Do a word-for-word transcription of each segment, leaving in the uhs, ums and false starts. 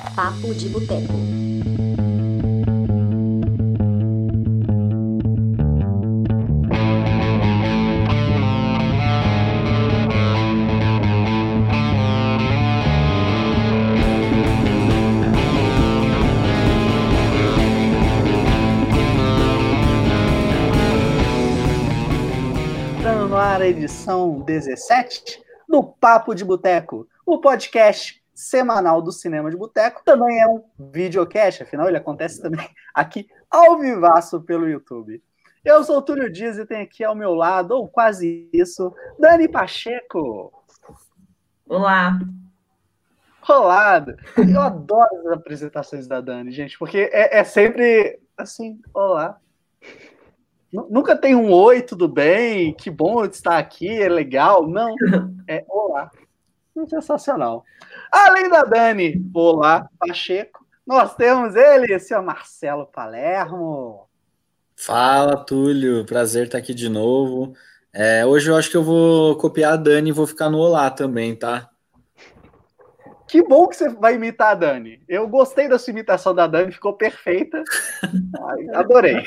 Papo de Boteco. Entrando no ar a edição dezessete do Papo de Boteco, o podcast semanal do Cinema de Boteco. Também é um videocast, afinal ele acontece também aqui ao vivaço pelo YouTube. Eu sou o Túlio Dias e tenho aqui ao meu lado, ou quase isso, Dani Pacheco. Olá. Olá. Eu adoro as apresentações da Dani, gente, porque é, é sempre assim, olá. Nunca tem um oi, tudo bem? Que bom estar aqui, é legal. Não, é olá. Sensacional. Além da Dani, olá, Pacheco, nós temos ele, o senhor Marcelo Palermo. Fala, Túlio. Prazer estar aqui de novo. É, hoje eu acho que eu vou copiar a Dani e vou ficar no olá também, tá? Que bom que você vai imitar a Dani. Eu gostei da sua imitação da Dani, ficou perfeita. Ai, adorei.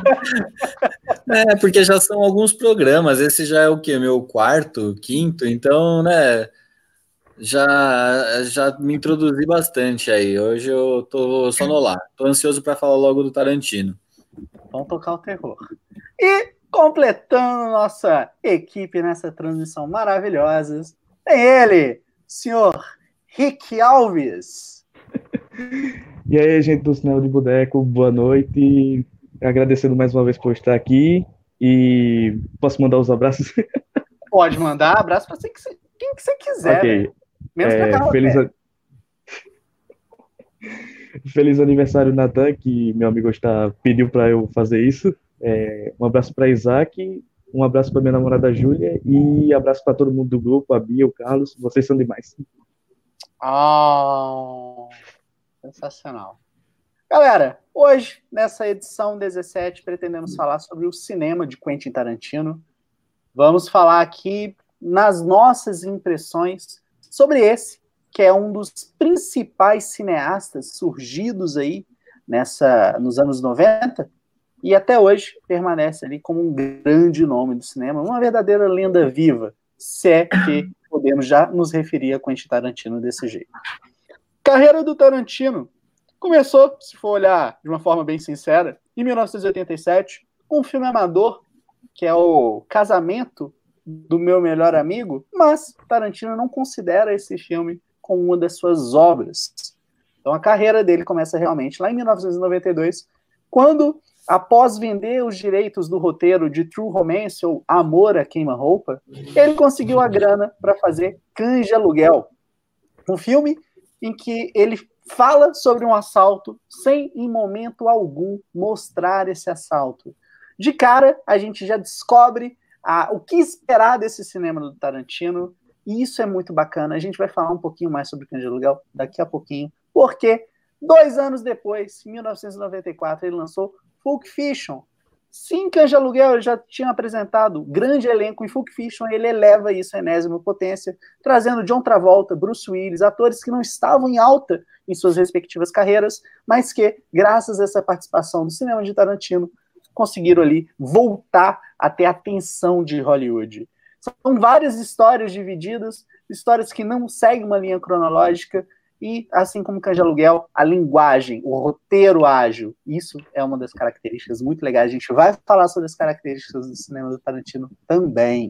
É, porque já são alguns programas. Esse já é o quê? Meu quarto, quinto? Então, né, já, já me introduzi bastante aí. Hoje eu tô só no olá. Tô ansioso para falar logo do Tarantino. Vamos tocar o terror. E completando nossa equipe nessa transmissão maravilhosa, tem ele, senhor Rick Alves. E aí, gente do Cinema de Boteco, boa noite. Agradecendo mais uma vez por estar aqui. E posso mandar os abraços? Pode mandar abraço para quem que você quiser. Ok. Né? Menos é, pra feliz, a... feliz aniversário, Natan, que meu amigo está pediu para eu fazer isso. É, um abraço para Isaac, um abraço para minha namorada Júlia e abraço para todo mundo do grupo, a Bia, o Carlos. Vocês são demais. Oh, sensacional. Galera, hoje, nessa edição dezessete, pretendemos falar sobre o cinema de Quentin Tarantino. Vamos falar aqui nas nossas impressões sobre esse, que é um dos principais cineastas surgidos aí nessa, nos anos noventa, e até hoje permanece ali como um grande nome do cinema, uma verdadeira lenda viva, se é que podemos já nos referir a Quentin Tarantino desse jeito. Carreira do Tarantino começou, se for olhar de uma forma bem sincera, em mil novecentos e oitenta e sete, com um filme amador, que é o Casamento do Meu Melhor Amigo, mas Tarantino não considera esse filme como uma das suas obras. Então a carreira dele começa realmente lá em mil novecentos e noventa e dois, quando, após vender os direitos do roteiro de True Romance, ou Amor a Queima-Roupa, ele conseguiu a grana para fazer Cães de Aluguel, um filme em que ele fala sobre um assalto sem, em momento algum, mostrar esse assalto. De cara, a gente já descobre ah, o que esperar desse cinema do Tarantino, e isso é muito bacana. A gente vai falar um pouquinho mais sobre Cães de Aluguel daqui a pouquinho, porque dois anos depois, em mil novecentos e noventa e quatro, ele lançou Pulp Fiction. Sim, Cães de Aluguel, ele já tinha apresentado grande elenco em Pulp Fiction, ele eleva isso à enésima potência, trazendo John Travolta, Bruce Willis, atores que não estavam em alta em suas respectivas carreiras, mas que, graças a essa participação do cinema de Tarantino, conseguiram ali voltar a ter a atenção de Hollywood. São várias histórias divididas, histórias que não seguem uma linha cronológica, e, assim como Cães de Aluguel, a linguagem, o roteiro ágil, isso é uma das características muito legais. A gente vai falar sobre as características do cinema do Tarantino também.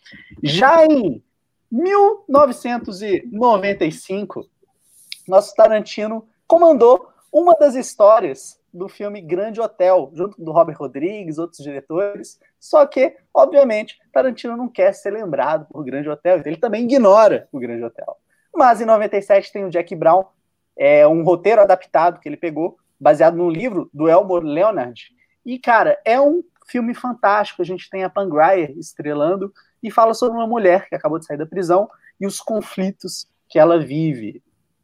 Já em mil novecentos e noventa e cinco, nosso Tarantino comandou uma das histórias do filme Grande Hotel, junto do Robert Rodrigues, outros diretores, só que, obviamente, Tarantino não quer ser lembrado por Grande Hotel, ele também ignora o Grande Hotel. Mas em noventa e sete tem o Jack Brown, é um roteiro adaptado que ele pegou, baseado num livro do Elmore Leonard, e, cara, é um filme fantástico. A gente tem a Pam Grier estrelando e fala sobre uma mulher que acabou de sair da prisão e os conflitos que ela vive.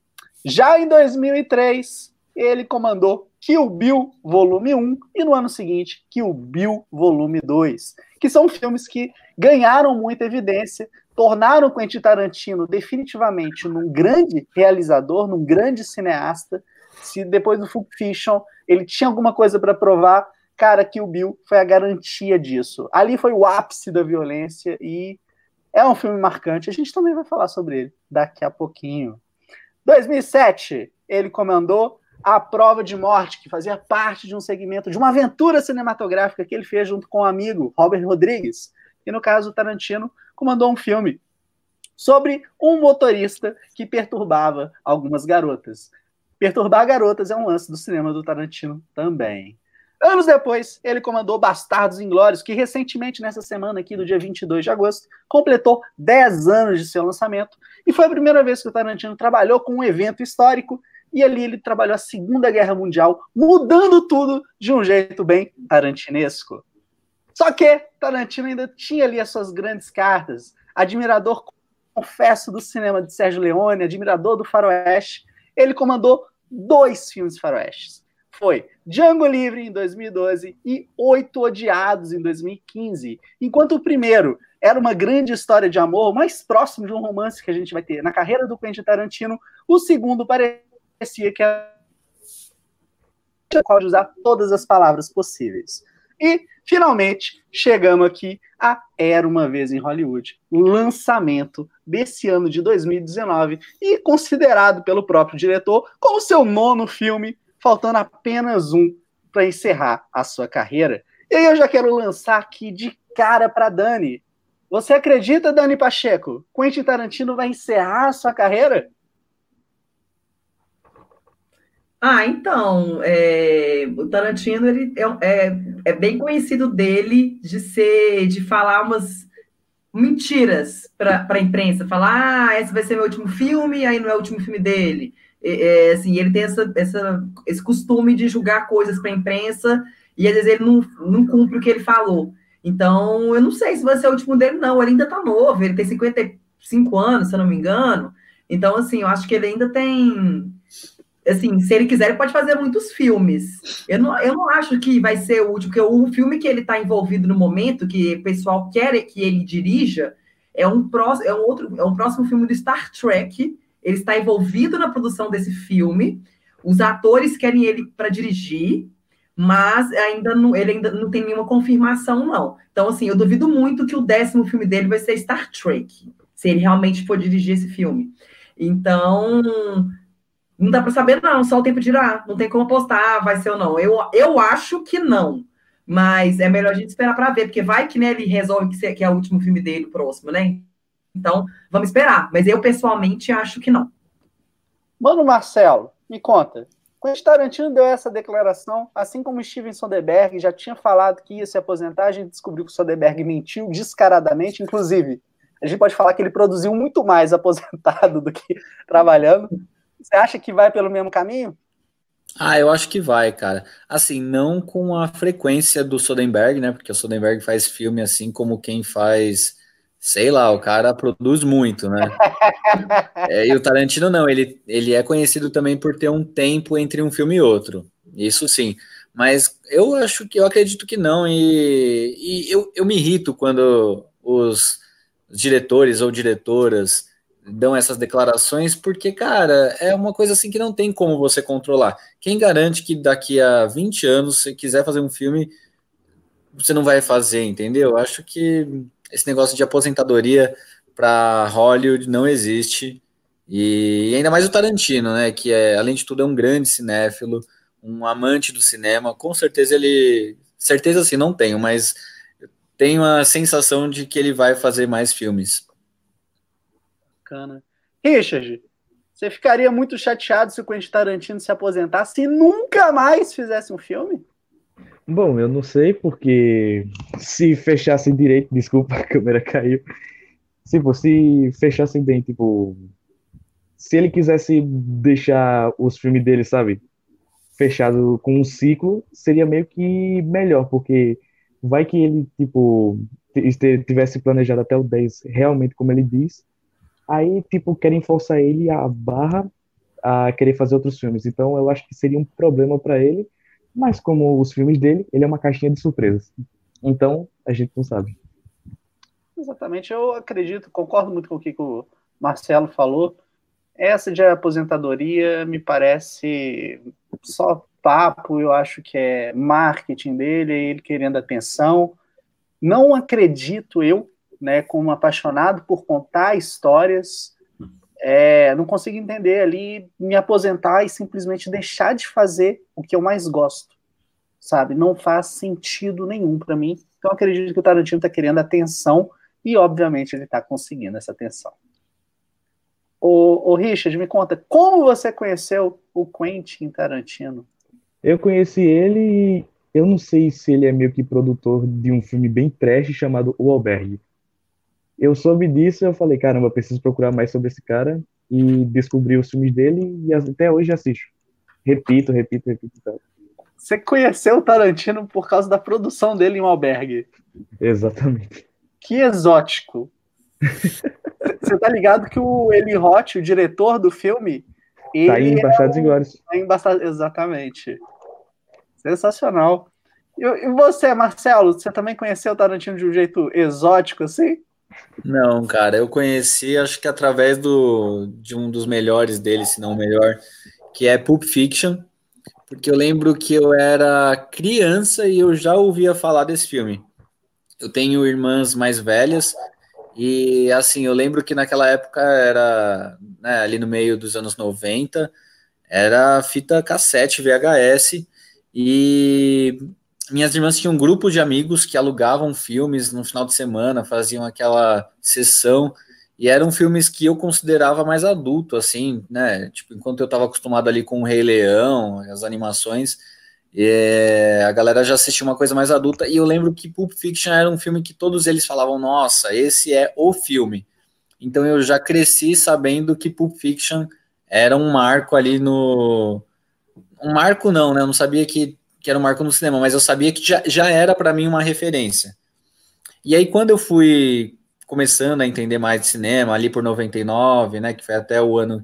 Já em dois mil e três, ele comandou Kill Bill Volume um e no ano seguinte, Kill Bill Volume dois. que são filmes que ganharam muita evidência, tornaram o Quentin Tarantino definitivamente num grande realizador, num grande cineasta. Se depois do Pulp Fiction ele tinha alguma coisa para provar, cara, Kill Bill foi a garantia disso. Ali foi o ápice da violência e é um filme marcante. A gente também vai falar sobre ele daqui a pouquinho. dois mil e sete, ele comandou A Prova de Morte, que fazia parte de um segmento, de uma aventura cinematográfica que ele fez junto com um amigo, Robert Rodrigues. E no caso, Tarantino comandou um filme sobre um motorista que perturbava algumas garotas. Perturbar garotas é um lance do cinema do Tarantino também. Anos depois, ele comandou Bastardos Inglórios, que recentemente, nessa semana aqui, do dia vinte e dois de agosto, completou dez anos de seu lançamento, e foi a primeira vez que o Tarantino trabalhou com um evento histórico, e ali ele trabalhou a Segunda Guerra Mundial, mudando tudo de um jeito bem tarantinesco. Só que Tarantino ainda tinha ali as suas grandes cartas, admirador, confesso, do cinema de Sérgio Leone, admirador do faroeste. Ele comandou dois filmes faroestes. Foi Django Livre, em dois mil e doze, e Oito Odiados, em dois mil e quinze. Enquanto o primeiro era uma grande história de amor, mais próximo de um romance que a gente vai ter na carreira do Quentin Tarantino, o segundo parecia que era de usar todas as palavras possíveis. E, finalmente, chegamos aqui a Era Uma Vez em Hollywood, lançamento desse ano de dois mil e dezenove, e considerado pelo próprio diretor como seu nono filme, faltando apenas um para encerrar a sua carreira. E aí eu já quero lançar aqui de cara para Dani. Você acredita, Dani Pacheco, Quentin Tarantino vai encerrar a sua carreira? Ah, então, é, o Tarantino ele é, é, é bem conhecido dele de ser, de falar umas mentiras para a imprensa, falar, ah, esse vai ser meu último filme, aí não é o último filme dele. É, assim, ele tem essa, essa, esse costume de julgar coisas para a imprensa e às vezes ele não, não cumpre o que ele falou. Então, eu não sei se vai ser o último dele, não. Ele ainda está novo, ele tem cinquenta e cinco anos, se eu não me engano. Então, assim, eu acho que ele ainda tem... Assim, se ele quiser, ele pode fazer muitos filmes. Eu não, eu não acho que vai ser o último, porque o filme que ele está envolvido no momento, que o pessoal quer que ele dirija, é um, próximo, é um, outro, é um próximo filme do Star Trek. Ele está envolvido na produção desse filme. Os atores querem ele para dirigir, mas ainda não, ele ainda não tem nenhuma confirmação, não. Então, assim, eu duvido muito que o décimo filme dele vai ser Star Trek, se ele realmente for dirigir esse filme. Então... não dá para saber, não, só o tempo dirá. Não tem como apostar, vai ser ou não. Eu, eu acho que não, mas é melhor a gente esperar para ver, porque vai que, né, ele resolve que, que é o último filme dele, o próximo, né? Então, vamos esperar. Mas eu, pessoalmente, acho que não. Mano Marcelo, me conta. Quentin Tarantino deu essa declaração, assim como Steven Soderbergh já tinha falado que ia se aposentar, a gente descobriu que o Soderbergh mentiu descaradamente, inclusive, a gente pode falar que ele produziu muito mais aposentado do que trabalhando. Você acha que vai pelo mesmo caminho? Ah, eu acho que vai, cara. Assim, não com a frequência do Soderbergh, né? Porque o Soderbergh faz filme assim como quem faz, sei lá, o cara produz muito, né? É, e o Tarantino não, ele, ele é conhecido também por ter um tempo entre um filme e outro. Isso sim. Mas eu acho que, eu acredito que não. E, e eu, eu me irrito quando os diretores ou diretoras dão essas declarações, porque, cara, é uma coisa assim que não tem como você controlar. Quem garante que daqui a vinte anos, se quiser fazer um filme, você não vai fazer, entendeu? Acho que esse negócio de aposentadoria para Hollywood não existe, e ainda mais o Tarantino, né, que é, além de tudo, é um grande cinéfilo, um amante do cinema, com certeza ele, certeza assim, não tenho, mas tenho a sensação de que ele vai fazer mais filmes. Bacana. Richard, você ficaria muito chateado se o Quentin Tarantino se aposentasse e nunca mais fizesse um filme? Bom, eu não sei, porque se fechassem direito, desculpa, a câmera caiu. Se fosse fechassem bem, tipo, se ele quisesse deixar os filmes dele, sabe, fechado com um ciclo, seria meio que melhor, porque vai que ele, tipo, tivesse planejado até o dez, realmente como ele diz, aí, tipo, querem forçar ele a barra a querer fazer outros filmes. Então, eu acho que seria um problema para ele, mas como os filmes dele, ele é uma caixinha de surpresas. Então, a gente não sabe. Exatamente, eu acredito, concordo muito com o que o Marcelo falou. Essa de aposentadoria me parece só papo, eu acho que é marketing dele, ele querendo atenção. Não acredito eu, né, como apaixonado por contar histórias, é, não consigo entender ali me aposentar e simplesmente deixar de fazer o que eu mais gosto, sabe? Não faz sentido nenhum para mim. Então acredito que o Tarantino está querendo atenção e, obviamente, ele está conseguindo essa atenção. Ô, ô, Richard, me conta, como você conheceu o Quentin Tarantino? Eu conheci ele e eu não sei se ele é meio que produtor de um filme bem trash chamado O Albergue. Eu soube disso e eu falei, caramba, eu preciso procurar mais sobre esse cara e descobri os filmes dele e até hoje assisto. Repito, repito, repito. Tal. Você conheceu o Tarantino por causa da produção dele em Um Albergue? Exatamente. Que exótico. Você tá ligado que o Eli Roth, o diretor do filme, ele tá em Bastardos é e Glórias. Tá em Bastardos... Exatamente. Sensacional. E, e você, Marcelo, você também conheceu o Tarantino de um jeito exótico, assim? Não, cara, eu conheci, acho que através do, de um dos melhores dele, se não o melhor, que é Pulp Fiction, porque eu lembro que eu era criança e eu já ouvia falar desse filme. Eu tenho irmãs mais velhas e, assim, eu lembro que naquela época era, né, ali no meio dos anos noventa, era fita cassete, V H S, e minhas irmãs tinham um grupo de amigos que alugavam filmes no final de semana, faziam aquela sessão, e eram filmes que eu considerava mais adulto, assim, né, tipo, enquanto eu estava acostumado ali com o Rei Leão, as animações, é, a galera já assistia uma coisa mais adulta, e eu lembro que Pulp Fiction era um filme que todos eles falavam, nossa, esse é o filme. Então eu já cresci sabendo que Pulp Fiction era um marco ali no... Um marco não, né, eu não sabia que que era um marco no cinema, mas eu sabia que já, já era para mim uma referência. E aí, quando eu fui começando a entender mais de cinema, ali por noventa e nove, né, que foi até o ano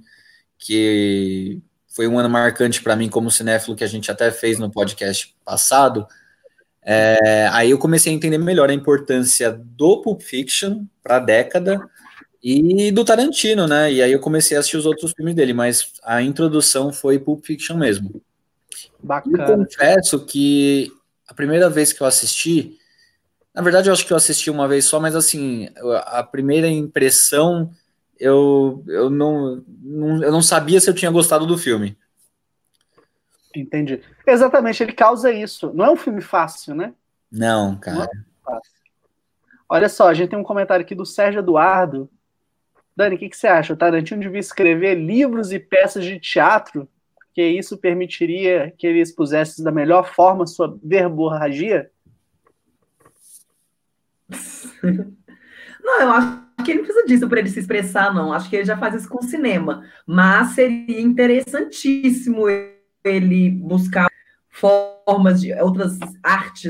que foi um ano marcante para mim como cinéfilo, que a gente até fez no podcast passado, é, aí eu comecei a entender melhor a importância do Pulp Fiction para a década e do Tarantino, né, e aí eu comecei a assistir os outros filmes dele, mas a introdução foi Pulp Fiction mesmo. Bacana. Eu confesso que a primeira vez que eu assisti, na verdade eu acho que eu assisti uma vez só, mas assim, a primeira impressão, eu, eu, não, não, eu não sabia se eu tinha gostado do filme. Entendi. Exatamente, ele causa isso. Não é um filme fácil, né? Não, cara. Não é fácil. Olha só, a gente tem um comentário aqui do Sérgio Eduardo. Dani, o que, que você acha? O Tarantino devia escrever livros e peças de teatro, que isso permitiria que ele expusesse da melhor forma sua verborragia? Não, eu acho que ele não precisa disso para ele se expressar, não. Acho que ele já faz isso com o cinema. Mas seria interessantíssimo ele buscar formas de outras artes,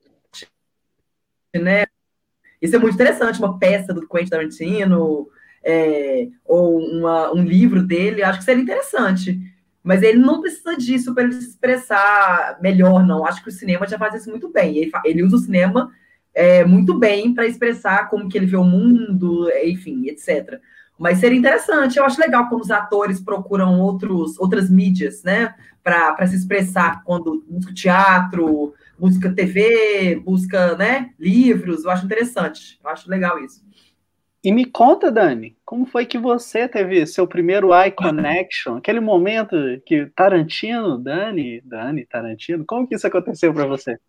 né? Isso é muito interessante, uma peça do Quentin Tarantino, é, ou uma, um livro dele, acho que seria interessante. Mas ele não precisa disso para ele se expressar melhor, não. Acho que o cinema já faz isso muito bem. Ele, ele usa o cinema é, muito bem para expressar como que ele vê o mundo, enfim, etcétera. Mas seria interessante. Eu acho legal quando os atores procuram outros, outras mídias, né? Para se expressar, quando busca teatro, busca T V, busca, né, livros. Eu acho interessante. Eu acho legal isso. E me conta, Dani, como foi que você teve seu primeiro eye connection? Aquele momento que Tarantino, Dani, Dani, Tarantino, como que isso aconteceu para você?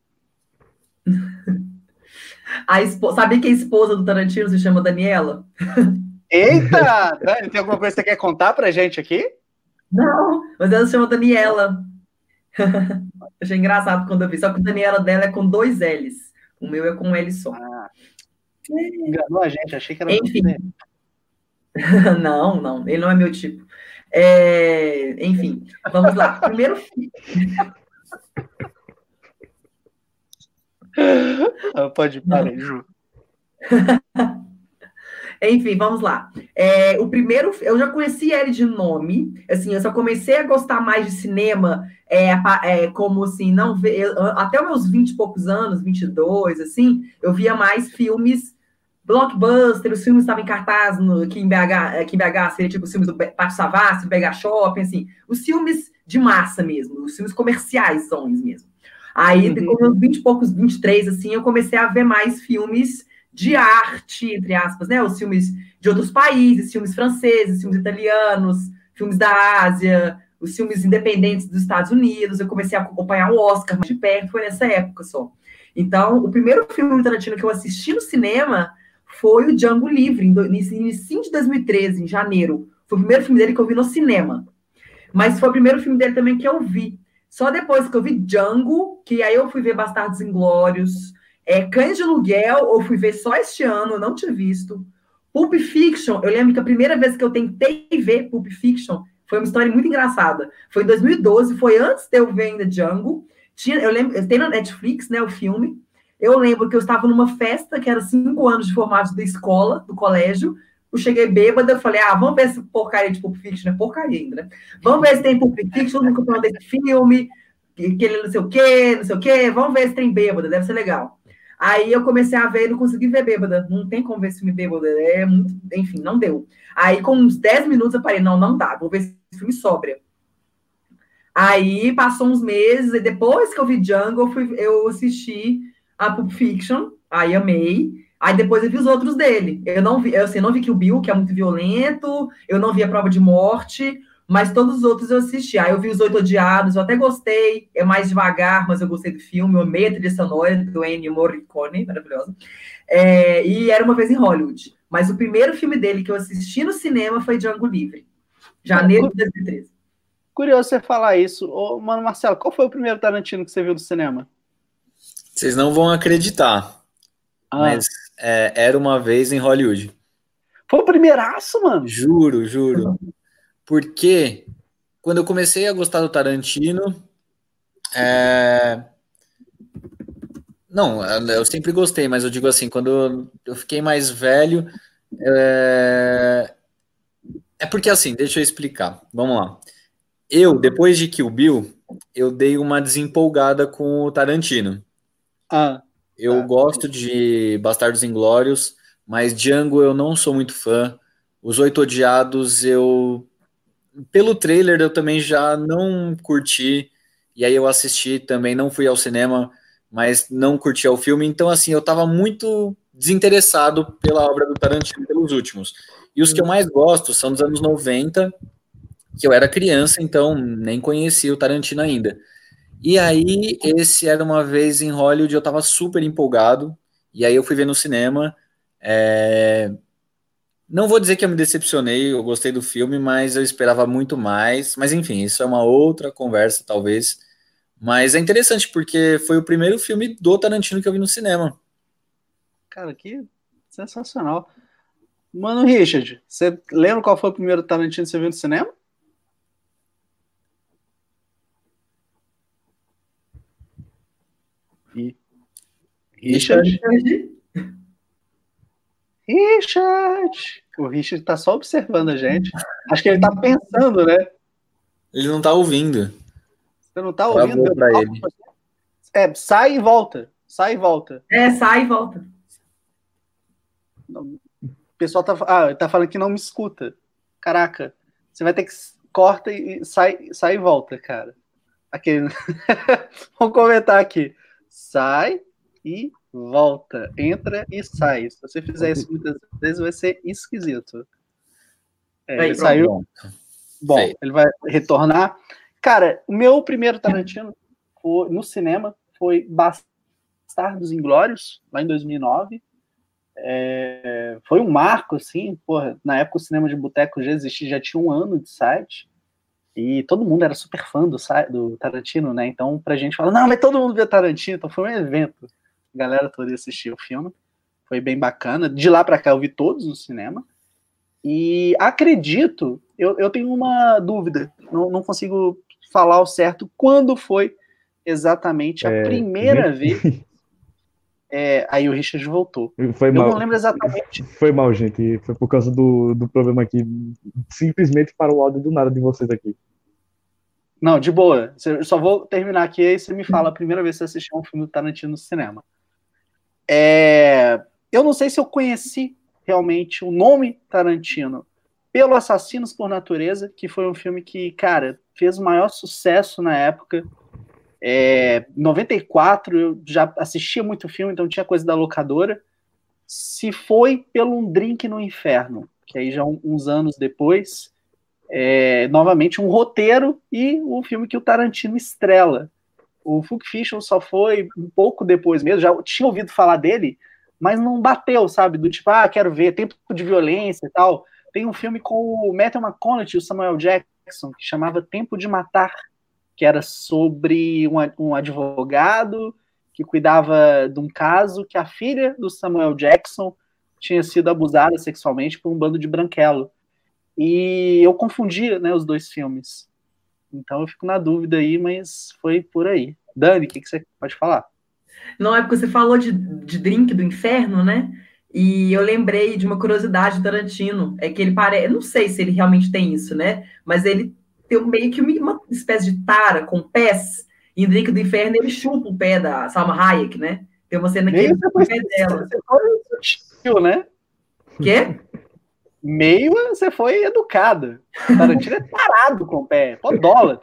A esposa, sabia que a esposa do Tarantino se chama Daniela? Eita! Dani, tem alguma coisa que você quer contar pra gente aqui? Não, mas ela se chama Daniela. Achei engraçado quando eu vi. Só que a Daniela dela é com dois L's. O meu é com um L só. Ah, enganou a gente, achei que era Enfim. você. Não, não, ele não é meu tipo. É, enfim, vamos lá. Primeiro filme. Pode parar, Ju. Enfim, vamos lá. É, o primeiro, eu já conheci ele de nome, assim, eu só comecei a gostar mais de cinema, é, é, como assim, não ver, eu, até os meus vinte e poucos anos, vinte e dois, assim, eu via mais filmes blockbuster, os filmes estavam em cartaz no, aqui, em B H, aqui em B H, seria tipo os filmes do Pátio Savassi, do B H Shopping, assim, os filmes de massa mesmo, os filmes comerciais são mesmo. Aí, uhum. com meus vinte e poucos, vinte e três, assim, eu comecei a ver mais filmes de arte, entre aspas, né? Os filmes de outros países, filmes franceses, filmes italianos, filmes da Ásia, os filmes independentes dos Estados Unidos. Eu comecei a acompanhar o Oscar de perto, foi nessa época só. Então, o primeiro filme do Tarantino que eu assisti no cinema foi o Django Livre, em início de dois mil e treze, em janeiro. Foi o primeiro filme dele que eu vi no cinema. Mas foi o primeiro filme dele também que eu vi. Só depois que eu vi Django, que aí eu fui ver Bastardos Inglórios, é, Cães de Aluguel, eu fui ver só este ano, eu não tinha visto. Pulp Fiction, eu lembro que a primeira vez que eu tentei ver Pulp Fiction foi uma história muito engraçada. Foi em dois mil e doze, foi antes de eu ver ainda Django. Tinha, eu lembro, tem na Netflix, né, o filme. Eu lembro que eu estava numa festa, que era cinco anos de formato da escola, do colégio. Eu cheguei bêbada, eu falei, ah, vamos ver essa porcaria de Pulp Fiction, é porcaria ainda, né? Vamos ver se tem Pulp Fiction, nunca falou desse filme, que ele não sei o quê, não sei o quê, vamos ver se tem bêbada, deve ser legal. Aí eu comecei a ver e não consegui ver bêbada. Não tem como ver esse filme bêbada. É muito... Enfim, não deu. Aí, com uns dez minutos, eu parei, não, não dá. Vou ver esse filme sóbria. Aí, passou uns meses, e depois que eu vi Django, eu, fui, eu assisti a Pulp Fiction. Aí, amei. Aí, depois eu vi os outros dele. Eu não vi, eu, assim, não vi Kill Bill, que é muito violento. Eu não vi A Prova de Morte. Mas todos os outros eu assisti. Aí eu vi Os Oito Odiados, eu até gostei. É mais devagar, mas eu gostei do filme. Eu amei a trilha sonora do Ennio Morricone, maravilhosa. É, e Era Uma Vez em Hollywood. Mas o primeiro filme dele que eu assisti no cinema foi Django Livre. Janeiro de dois mil e treze. Curioso você falar isso. Ô, mano, Marcelo, qual foi o primeiro Tarantino que você viu do cinema? Vocês não vão acreditar. Ah. Mas é, Era Uma Vez em Hollywood. Foi o primeiraço, mano? Juro, juro. Porque quando eu comecei a gostar do Tarantino, é... não, eu sempre gostei, mas eu digo assim, quando eu fiquei mais velho, é, é porque assim, deixa eu explicar, vamos lá. Eu, depois de Kill Bill, eu dei uma desempolgada com o Tarantino. Ah, eu tá. gosto de Bastardos Inglórios, mas Django eu não sou muito fã. Os Oito Odiados eu... Pelo trailer eu também já não curti, e aí eu assisti também, não fui ao cinema, mas não curti o filme, então assim, eu tava muito desinteressado pela obra do Tarantino, pelos últimos. E os que eu mais gosto são dos anos noventa, que eu era criança, então nem conhecia o Tarantino ainda. E aí, esse Era Uma Vez em Hollywood, eu tava super empolgado, e aí eu fui ver no cinema, é... Não vou dizer que eu me decepcionei, eu gostei do filme, mas eu esperava muito mais. Mas enfim, isso é uma outra conversa, talvez. Mas é interessante, porque foi o primeiro filme do Tarantino que eu vi no cinema. Cara, que sensacional. Mano, Richard, você lembra qual foi o primeiro Tarantino que você viu no cinema? E... Richard? Richard? Richard! O Richard tá só observando a gente. Acho que ele tá pensando, né? Ele não tá ouvindo. Você não tá ouvindo? Pra ele. É, sai e volta. Sai e volta. É, sai e volta. O pessoal tá, ah, tá falando que não me escuta. Caraca. Você vai ter que... Corta e sai, sai e volta, cara. Aquele... Vamos comentar aqui. Sai e volta, entra e sai. Se você fizer isso muitas vezes, vai ser esquisito. É, ele saiu. Bom, bom ele vai retornar. Cara, o meu primeiro Tarantino foi, no cinema foi Bastardos Inglórios, lá em dois mil e nove. É, foi um marco, assim, porra, na época o cinema de boteco já existia, já tinha um ano de site. E todo mundo era super fã do, do Tarantino, né? Então, pra gente falar, não, mas todo mundo vê Tarantino. Então, foi um evento. A galera toda assistiu o filme. Foi bem bacana. De lá pra cá, eu vi todos no cinema. E acredito, eu, eu tenho uma dúvida. Não, não consigo falar ao certo quando foi exatamente a é, primeira vez. É, aí o Richard voltou. Foi Eu mal. não lembro exatamente. Foi mal, gente. Foi por causa do, do problema aqui. Simplesmente parou o áudio do nada de vocês aqui. Não, de boa. Eu só vou terminar aqui e você me fala a primeira vez que você assistiu um filme do Tarantino no cinema. É... Eu não sei se eu conheci realmente o nome Tarantino pelo Assassinos por Natureza, que foi um filme que, cara, fez o maior sucesso na época. É... Em noventa e quatro eu já assistia muito filme, então tinha coisa da locadora. Se foi pelo Um Drink no Inferno, que aí já uns anos depois... É, novamente um roteiro e um filme que o Tarantino estrela. O Pulp Fiction só foi um pouco depois mesmo, já tinha ouvido falar dele, mas não bateu, sabe? Do tipo, ah, quero ver, tempo de violência e tal. Tem um filme com o Matthew McConaughey e o Samuel Jackson, que chamava Tempo de Matar, que era sobre um, um advogado que cuidava de um caso que a filha do Samuel Jackson tinha sido abusada sexualmente por um bando de branquelo. E eu confundia, né, os dois filmes. Então eu fico na dúvida aí, mas foi por aí. Dani, o que, que você pode falar? Não, é porque você falou de, de Drink do Inferno, né? E eu lembrei de uma curiosidade do Tarantino. É que ele parece... Eu não sei se ele realmente tem isso, né? Mas ele tem meio que uma espécie de tara com pés. E em Drink do Inferno ele chupa o pé da Salma Hayek, né? Tem uma cena que ele chupa o pé dela. Você foi sutil, né? Quê? Meio você foi educada. O Tarantino é parado com o pé, podólatra.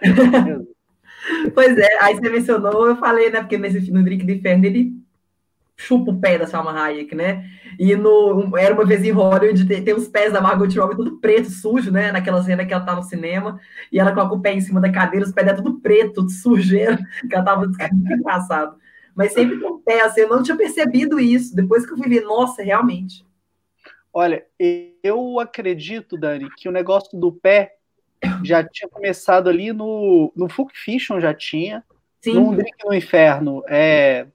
Pois é, aí você mencionou, eu falei, né? Porque nesse no Drink do Inferno ele chupa o pé da Salma Hayek, né? E no Era Uma Vez em Hollywood tem, tem os pés da Margot Robbie tudo preto, sujo, né? Naquela cena que ela tá no cinema e ela coloca o pé em cima da cadeira, os pés dela tudo preto, tudo sujeira, que ela tava engraçado. Mas sempre com o pé, assim, eu não tinha percebido isso. Depois que eu fui ver, nossa, realmente. Olha, eu acredito, Dani, que o negócio do pé já tinha começado ali no, no Pulp Fiction, já tinha. Sim. No Um Drink no Inferno é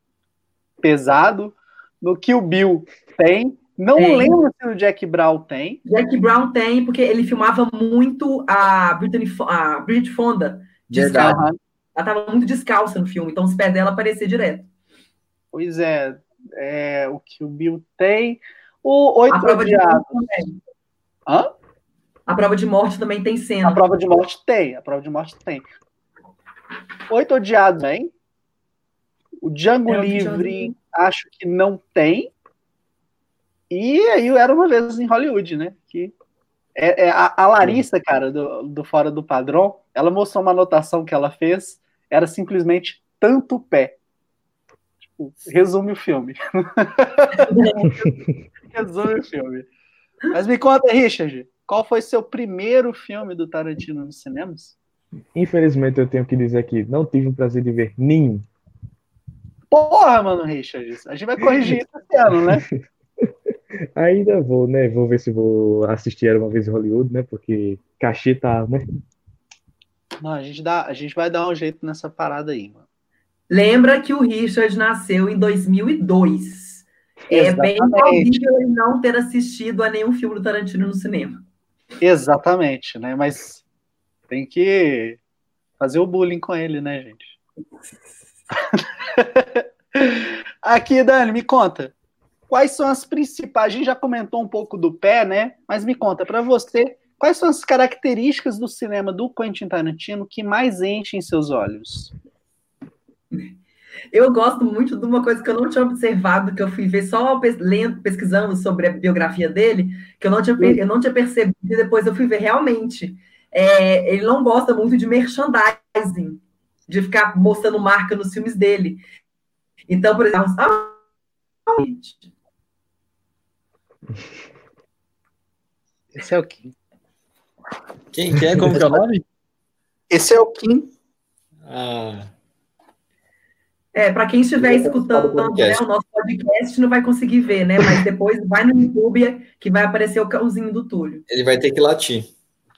pesado. No Kill Bill tem. Não tem. lembro se o Jack Brown tem. Jack Brown tem, porque ele filmava muito a Britney, a Bridget Fonda. Descalça. Ela estava muito descalça no filme, então os pés dela apareciam direto. Pois é, é o Kill Bill tem. O Oito Odiados. Hã? A Prova de Morte também tem cena. A Prova de Morte tem. A Prova de Morte tem. Oito Odiados, hein? O Django é, Livre, Django. Acho que não tem. E aí Era Uma Vez em Hollywood, né? Que é, é a, a Larissa, cara, do, do Fora do Padrão, ela mostrou uma anotação que ela fez, era simplesmente tanto pé. Tipo, resume o filme. Resume o filme. Mas me conta, Richard, qual foi seu primeiro filme do Tarantino nos cinemas? Infelizmente, eu tenho que dizer que não tive o prazer de ver nenhum. Porra, mano, Richard, a gente vai corrigir isso esse ano, né? Ainda vou, né? Vou ver se vou assistir Era Uma Vez em Hollywood, né? Porque cachê tá, né? Não, a gente, dá, a gente vai dar um jeito nessa parada aí, mano. Lembra que o Richard nasceu em dois mil e dois. É bem plausível ele não ter assistido a nenhum filme do Tarantino no cinema. Exatamente, né? Mas tem que fazer o bullying com ele, né, gente? Aqui, Dani, me conta. Quais são as principais... A gente já comentou um pouco do pé, né? Mas me conta, para você, quais são as características do cinema do Quentin Tarantino que mais enchem seus olhos? Eu gosto muito de uma coisa que eu não tinha observado, que eu fui ver só lendo, pesquisando sobre a biografia dele, que eu não tinha, eu não tinha percebido, e depois eu fui ver realmente. É, ele não gosta muito de merchandising, de ficar mostrando marca nos filmes dele. Então, por exemplo... Esse é o Kim. Quem que é? Como que é o nome? Esse é o Kim. Ah... É, para quem estiver escutando né, o nosso podcast, não vai conseguir ver, né? Mas depois vai no YouTube que vai aparecer o cãozinho do Túlio. Ele vai ter que latir.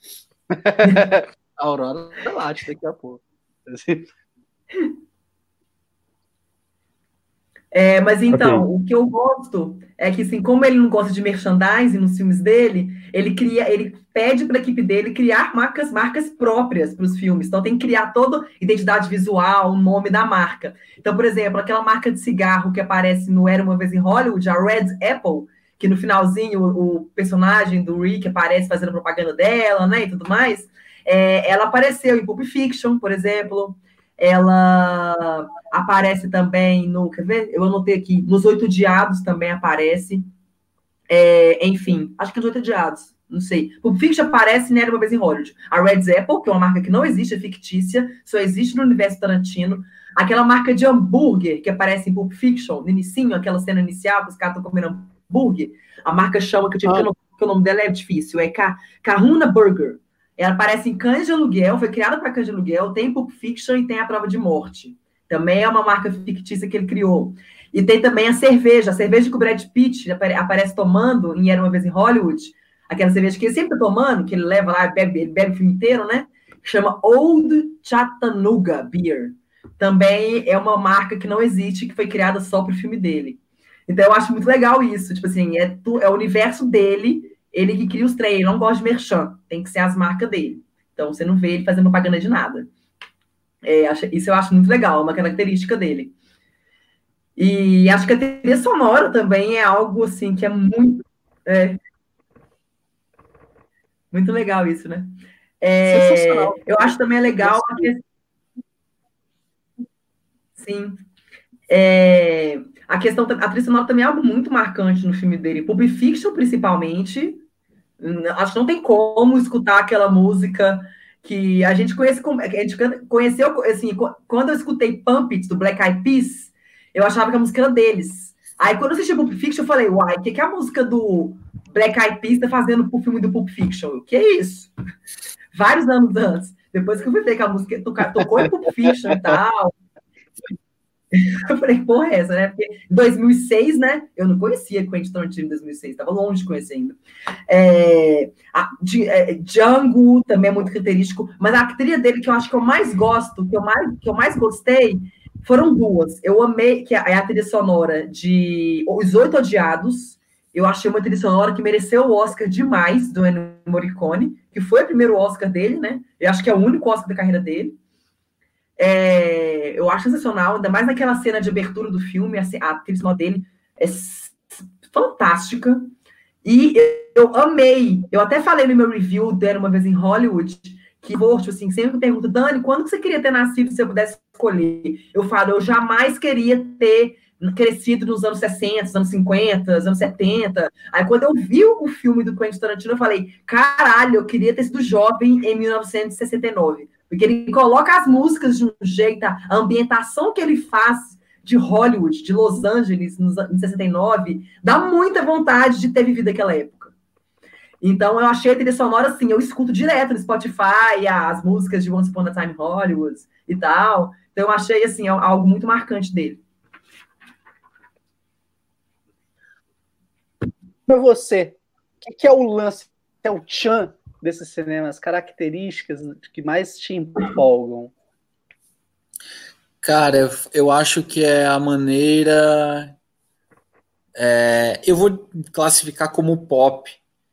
A Aurora late daqui a pouco. É, mas então, Ok. o que eu gosto é que, assim, como ele não gosta de merchandising nos filmes dele, ele cria, ele pede para a equipe dele criar marcas, marcas próprias para os filmes. Então tem que criar toda identidade visual, o nome da marca. Então, por exemplo, aquela marca de cigarro que aparece no Era uma Vez em Hollywood, a Red Apple, que no finalzinho o, o personagem do Rick aparece fazendo propaganda dela, né, e tudo mais. É, ela apareceu em Pulp Fiction, por exemplo. Ela aparece também no, quer ver? Eu anotei aqui, nos Oito Odiados também aparece. É, enfim, acho que nos Oito Odiados, não sei. Pulp Fiction aparece em Era uma Vez em Hollywood. A Red Apple, que é uma marca que não existe, é fictícia, só existe no universo Tarantino. Aquela marca de hambúrguer que aparece em Pulp Fiction, no inicinho, aquela cena inicial que os caras estão comendo hambúrguer, a marca chama, que eu tive que, eu não, que o nome dela é difícil, é Kahuna Burger. Ela aparece em Cães de Aluguel, foi criada para Cães de Aluguel, tem Pulp Fiction e tem A Prova de Morte. Também é uma marca fictícia que ele criou. E tem também a cerveja, a cerveja que o Brad Pitt aparece tomando em Era uma Vez em Hollywood, aquela cerveja que ele sempre tá tomando, que ele leva lá, bebe, ele bebe o filme inteiro, né? Chama Old Chattanooga Beer. Também é uma marca que não existe, que foi criada só para o filme dele. Então eu acho muito legal isso, tipo assim, é, tu, é o universo dele, ele que cria os trem, ele não gosta de merchan, tem que ser as marcas dele. Então você não vê ele fazendo propaganda de nada. É, isso eu acho muito legal, uma característica dele. E acho que a trilha sonora também é algo assim que é muito é, muito legal isso, né? É, Sensacional. eu acho também legal a que... sim. É, a questão, a trilha sonora também é algo muito marcante no filme dele, Pulp Fiction principalmente. Acho que não tem como escutar aquela música que a gente conhece, a gente conheceu, assim, quando eu escutei Pump It, do Black Eyed Peas, eu achava que a música era deles. Aí, quando eu assisti Pulp Fiction, eu falei, uai, o que, que a música do Black Eyed Peas tá fazendo pro filme do Pulp Fiction? O que é isso? Vários anos antes. Depois que eu fui ver que a música tocou em Pulp Fiction e tal, eu falei, porra, é essa, né? Porque em dois mil e seis, né? Eu não conhecia Quentin Tarantino em dois mil e seis, estava longe de conhecer ainda. É, a, de, é, Django também é muito característico, mas a trilha dele que eu acho que eu mais gosto, que eu mais, que eu mais gostei, foram duas. Eu amei, que é a trilha sonora de Os Oito Odiados. Eu achei uma trilha sonora que mereceu o Oscar demais, do Ennio Morricone, que foi o primeiro Oscar dele, né? Eu acho que é o único Oscar da carreira dele. É, eu acho sensacional, ainda mais naquela cena de abertura do filme, a, a trilha sonora dele é fantástica. E eu amei, eu até falei no meu review dele uma vez em Hollywood, que, tipo assim, sempre me pergunta, Dani, quando que você queria ter nascido se eu pudesse escolher? Eu falo, eu jamais queria ter crescido nos anos sessenta, nos anos cinquenta, nos anos setenta. Aí, quando eu vi o filme do Quentin Tarantino, eu falei, caralho, eu queria ter sido jovem em mil novecentos e sessenta e nove. Porque ele coloca as músicas de um jeito, a ambientação que ele faz de Hollywood, de Los Angeles, em sessenta e nove, dá muita vontade de ter vivido aquela época. Então, eu achei a trilha sonora, assim, eu escuto direto no Spotify as músicas de Once Upon a Time Hollywood e tal. Então, eu achei, assim, algo muito marcante dele. Para você, o que é o lance, é o tchan desses cinemas, características que mais te empolgam? Cara, eu, eu acho que é a maneira... É, eu vou classificar como pop,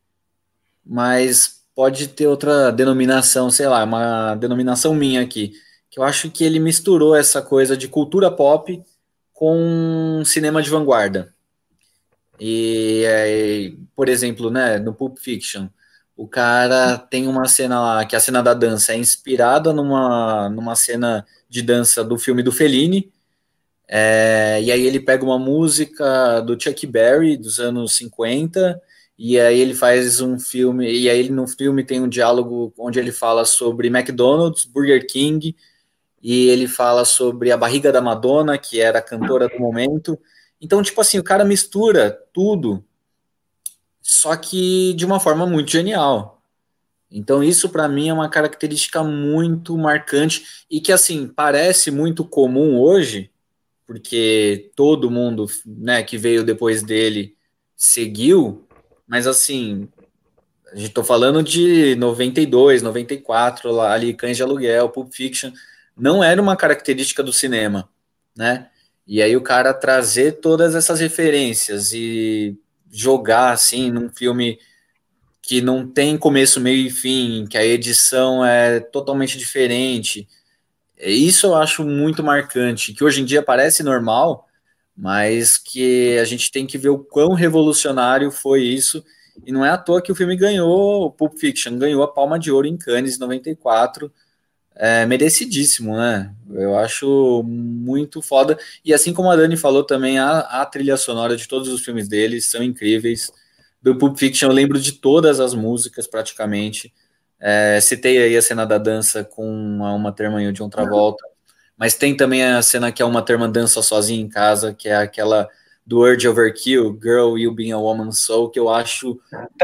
mas pode ter outra denominação, sei lá, uma denominação minha aqui, que eu acho que ele misturou essa coisa de cultura pop com cinema de vanguarda. E, é, por exemplo, né, no Pulp Fiction, o cara tem uma cena lá, que a cena da dança é inspirada numa, numa cena de dança do filme do Fellini, é, e aí ele pega uma música do Chuck Berry, dos anos cinquenta, e aí ele faz um filme, e aí no filme tem um diálogo onde ele fala sobre McDonald's, Burger King, e ele fala sobre a barriga da Madonna, que era a cantora do momento. Então, tipo assim, o cara mistura tudo, só que de uma forma muito genial. Então, isso para mim é uma característica muito marcante e que, assim, parece muito comum hoje, porque todo mundo, né, que veio depois dele seguiu, mas, assim, a gente tô falando de noventa e dois, noventa e quatro, lá, ali, Cães de Aluguel, Pulp Fiction, não era uma característica do cinema, né? E aí o cara trazer todas essas referências e jogar, assim, num filme que não tem começo, meio e fim, que a edição é totalmente diferente. Isso eu acho muito marcante, que hoje em dia parece normal, mas que a gente tem que ver o quão revolucionário foi isso. E não é à toa que o filme ganhou, o Pulp Fiction ganhou a Palma de Ouro em Cannes em noventa e quatro. É merecidíssimo, né? Eu acho muito foda. E assim como a Dani falou também, a, a trilha sonora de todos os filmes deles são incríveis. Do Pulp Fiction eu lembro de todas as músicas praticamente. É, citei aí a cena da dança com a Uma Thurman e o John Travolta, mas tem também a cena que a Uma Thurman dança sozinha em casa, que é aquela do Urge Overkill, Girl, You Being a Woman Soul, que eu acho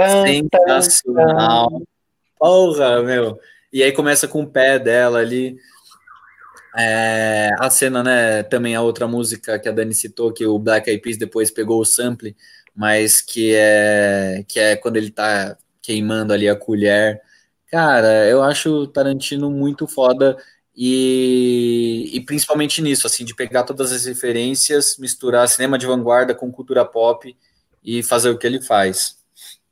sensacional. Porra, meu. E aí começa com o pé dela ali. É, a cena, né? Também a outra música que a Dani citou, que o Black Eyed Peas depois pegou o sample, mas que é, que é quando ele tá queimando ali a colher. Cara, eu acho o Tarantino muito foda e, e principalmente nisso, assim, de pegar todas as referências, misturar cinema de vanguarda com cultura pop e fazer o que ele faz.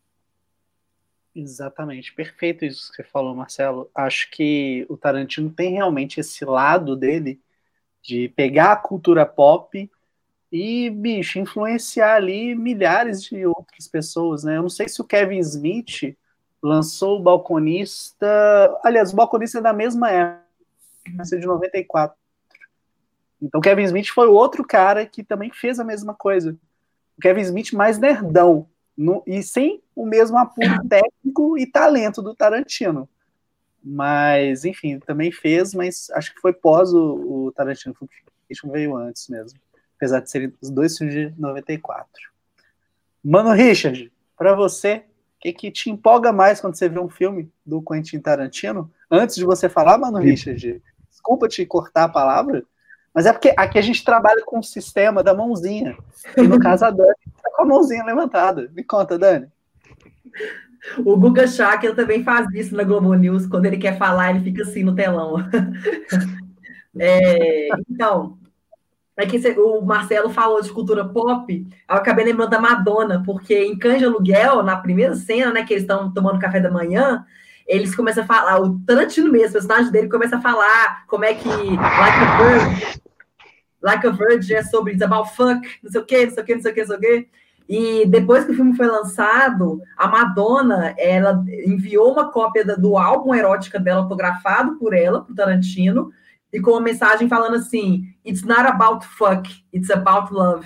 Exatamente, perfeito isso que você falou, Marcelo. Acho que o Tarantino tem realmente esse lado dele de pegar a cultura pop e, bicho, influenciar ali milhares de outras pessoas, né? Eu não sei se o Kevin Smith lançou o Balconista. Aliás, o Balconista é da mesma época, de noventa e quatro. Então, o Kevin Smith foi o outro cara que também fez a mesma coisa. O Kevin Smith mais nerdão. No, e sem o mesmo apuro técnico e talento do Tarantino. Mas, enfim, também fez, mas acho que foi pós o, o Tarantino. O veio antes mesmo. Apesar de serem os dois filmes de noventa e quatro. Mano Richard, para você, o que, que te empolga mais quando você vê um filme do Quentin Tarantino? Antes de você falar, Mano Richard, desculpa te cortar a palavra, mas é porque aqui a gente trabalha com o sistema da mãozinha. E no caso a Dani está com a mãozinha levantada. Me conta, Dani. O Guga Chakra também faz isso na Globo News. Quando ele quer falar, ele fica assim no telão. É, então, é que o Marcelo falou de cultura pop, eu acabei lembrando da Madonna, porque em Cães de Aluguel, na primeira cena, né, que eles estão tomando café da manhã, eles começam a falar, o Tarantino mesmo, o personagem dele começa a falar como é que Like a Virgin, Like a Virgin é sobre It's About Fuck, não sei o quê, não sei o quê, não sei o quê, não sei o quê. E depois que o filme foi lançado, a Madonna, ela enviou uma cópia do álbum erótica dela, autografado por ela, pro Tarantino, e com uma mensagem falando assim, It's not about fuck, it's about love.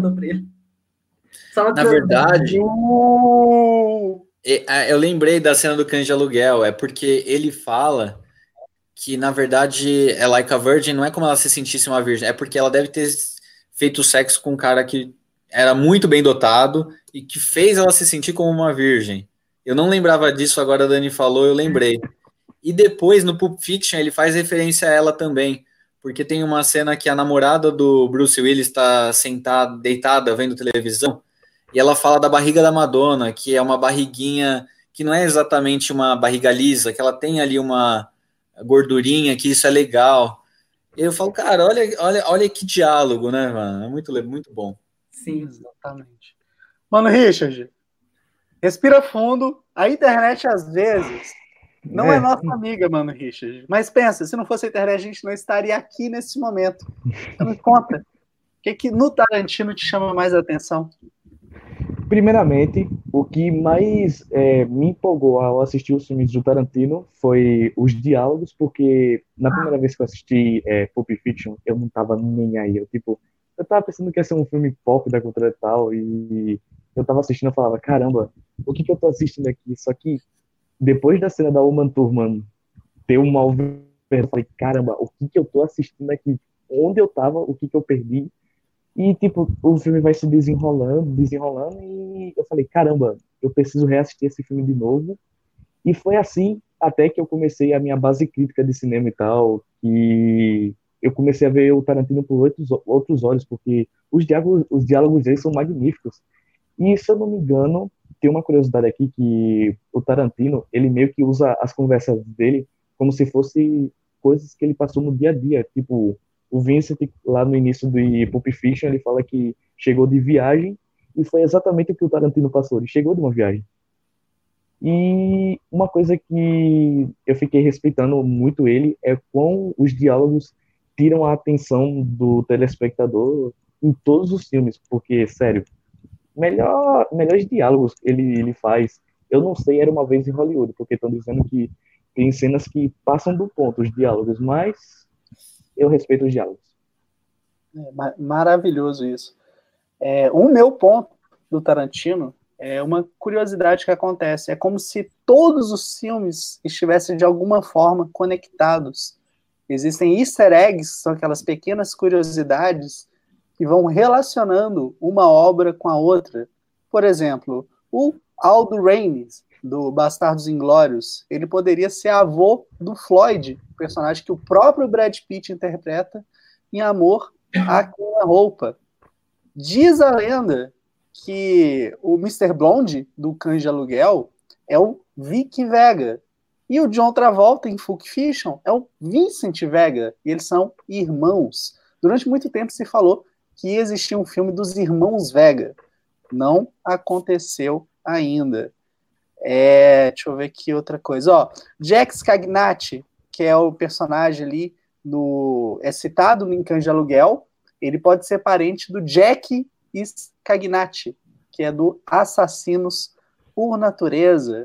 Só Na verdade, uh! eu lembrei da cena do Cães de Aluguel, é porque ele fala que, na verdade, é Like a Virgin, não é como ela se sentisse uma virgem, é porque ela deve ter feito sexo com um cara que era muito bem dotado e que fez ela se sentir como uma virgem. Eu não lembrava disso, agora a Dani falou, eu lembrei. E depois, no Pulp Fiction, ele faz referência a ela também, porque tem uma cena que a namorada do Bruce Willis está sentada, deitada, vendo televisão, e ela fala da barriga da Madonna, que é uma barriguinha que não é exatamente uma barriga lisa, que ela tem ali uma gordurinha, que isso é legal. E eu falo, cara, olha, olha, olha que diálogo, né, mano? É muito, muito bom. Sim, exatamente. Mano, Richard, respira fundo. A internet, às vezes, não é, é nossa amiga, mano, Richard. Mas pensa, se não fosse a internet, a gente não estaria aqui nesse momento. Então, me conta, o que, que no Tarantino te chama mais a atenção? Primeiramente, o que mais é, me empolgou ao assistir os filmes do Tarantino foi os diálogos, porque na primeira vez que eu assisti é, Pulp Fiction, eu não tava nem aí. Eu, tipo, eu tava pensando que ia ser um filme pop da cultura e tal, e eu tava assistindo e falava, caramba, o que que eu tô assistindo aqui? Só que depois da cena da Uma Thurman ter um mal eu falei, caramba, o que que eu tô assistindo aqui? Onde eu tava? O que que eu perdi? E, tipo, o filme vai se desenrolando, desenrolando, e eu falei, caramba, eu preciso reassistir esse filme de novo. E foi assim até que eu comecei a minha base crítica de cinema e tal, que eu comecei a ver o Tarantino por outros, outros olhos, porque os diálogos, os diálogos deles são magníficos. E, se eu não me engano, tem uma curiosidade aqui, que o Tarantino, ele meio que usa as conversas dele como se fosse coisas que ele passou no dia a dia, tipo, o Vincent, lá no início do Pulp Fiction, ele fala que chegou de viagem, e foi exatamente o que o Tarantino passou, ele chegou de uma viagem. E uma coisa que eu fiquei respeitando muito ele é como os diálogos tiram a atenção do telespectador em todos os filmes, porque, sério, melhor, melhores diálogos ele, ele faz. Eu não sei, Era Uma Vez em Hollywood, porque estão dizendo que tem cenas que passam do ponto, os diálogos, mas eu respeito os diálogos. É ma- maravilhoso isso. É, o meu ponto do Tarantino é uma curiosidade que acontece. É como se todos os filmes estivessem de alguma forma conectados. Existem easter eggs, são aquelas pequenas curiosidades que vão relacionando uma obra com a outra. Por exemplo, o Aldo Raines, do Bastardos Inglórios, ele poderia ser avô do Floyd, personagem que o próprio Brad Pitt interpreta em Amor à Queima-Roupa. Diz a lenda que o mister Blonde, do Cães de Aluguel, é o Vic Vega. E o John Travolta, em Pulp Fiction, é o Vincent Vega. E eles são irmãos. Durante muito tempo se falou que existia um filme dos irmãos Vega. Não aconteceu ainda. É, deixa eu ver aqui outra coisa. Ó, Jack Scagnati, que é o personagem ali, no, é citado no Cães de Aluguel, ele pode ser parente do Jack Scagnati, que é do Assassinos por Natureza.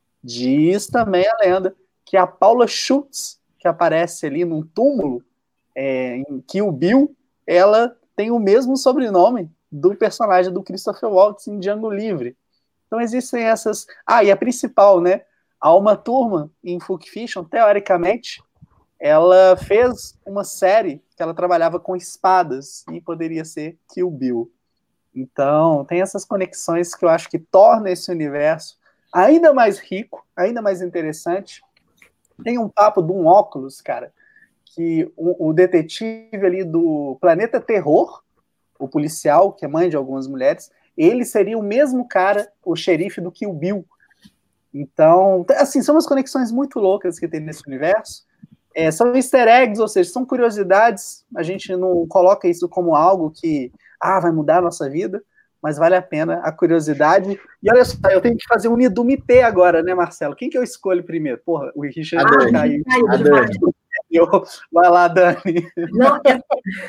Diz também a lenda que a Paula Schultz, que aparece ali num túmulo é, em Kill Bill, ela tem o mesmo sobrenome do personagem do Christopher Waltz em Django Livre. Então existem essas... Ah, e a principal, né? A Uma Thurman, em Pulp Fiction, teoricamente, ela fez uma série que ela trabalhava com espadas e poderia ser Kill Bill. Então, tem essas conexões que eu acho que tornam esse universo ainda mais rico, ainda mais interessante. Tem um papo de um óculos, cara, que o, o detetive ali do Planeta Terror, o policial, que é mãe de algumas mulheres, ele seria o mesmo cara, o xerife do Kill Bill. Então, assim, são umas conexões muito loucas que tem nesse universo. É, são easter eggs, ou seja, são curiosidades. A gente não coloca isso como algo que ah, vai mudar a nossa vida, mas vale a pena a curiosidade. E olha só, eu tenho que fazer um Nidumitê agora, né, Marcelo? Quem que eu escolho primeiro? Porra, o Richard Ah, caiu. a Dani. Vai lá, Dani. Não, é,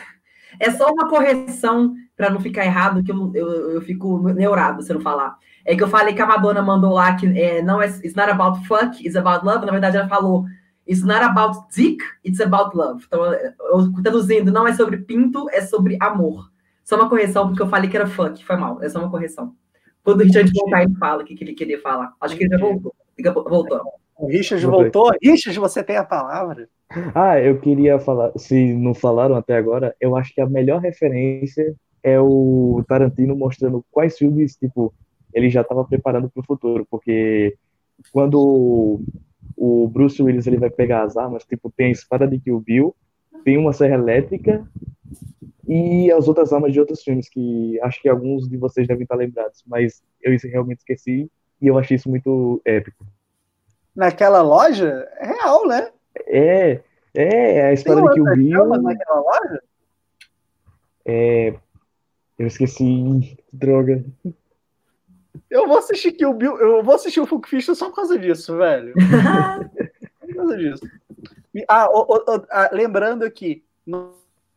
é só uma correção para não ficar errado, que eu, eu, eu fico neurado se eu não falar. É que eu falei que a Madonna mandou lá que é, não é it's not about fuck, it's about love. Na verdade, ela falou it's not about dick, it's about love. Então, eu, traduzindo, não é sobre pinto, é sobre amor. Só uma correção, porque eu falei que era fuck, foi mal. É só uma correção. Quando o Richard voltar, ele fala o que, que ele queria falar. Acho que ele já voltou. Voltou. O Richard voltou. Richard, você tem a palavra. Ah, eu queria falar, se não falaram até agora, eu acho que a melhor referência é o Tarantino mostrando quais filmes, tipo, ele já estava preparando para o futuro, porque quando o Bruce Willis ele vai pegar as armas, tipo, tem a espada de Kill Bill, tem uma serra elétrica e as outras armas de outros filmes, que acho que alguns de vocês devem estar lembrados, mas eu realmente esqueci e eu achei isso muito épico. Naquela loja? É real, né? É, é, a espada de Kill Bill. Naquela loja? É, eu esqueci, droga. Eu vou assistir Kill Bill, eu vou assistir o Pulp Fiction só por causa disso, velho. Por causa disso. Ah, o, o, o, ah, lembrando aqui, no...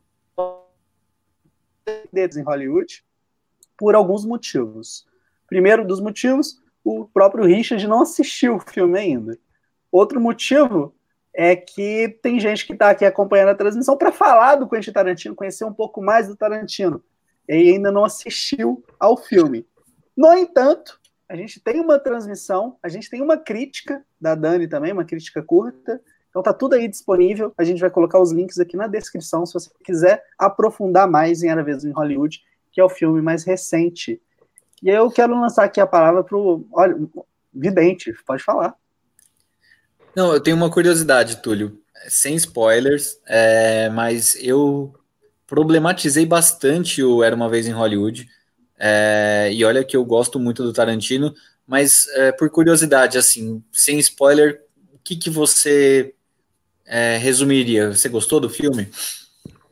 deles em Hollywood, por alguns motivos. Primeiro dos motivos, o próprio Richard não assistiu o filme ainda. Outro motivo é que tem gente que está aqui acompanhando a transmissão para falar do Quentin Tarantino, conhecer um pouco mais do Tarantino, e ainda não assistiu ao filme. No entanto, a gente tem uma transmissão, a gente tem uma crítica da Dani também, uma crítica curta, então tá tudo aí disponível, a gente vai colocar os links aqui na descrição, se você quiser aprofundar mais em Era Vez em Hollywood, que é o filme mais recente. E aí eu quero lançar aqui a palavra pro, olha, vidente, pode falar. Não, eu tenho uma curiosidade, Túlio, sem spoilers, é, mas eu problematizei bastante o Era Uma Vez em Hollywood, é, e olha que eu gosto muito do Tarantino, mas é, por curiosidade, assim, sem spoiler, o que, que você é, resumiria? Você gostou do filme?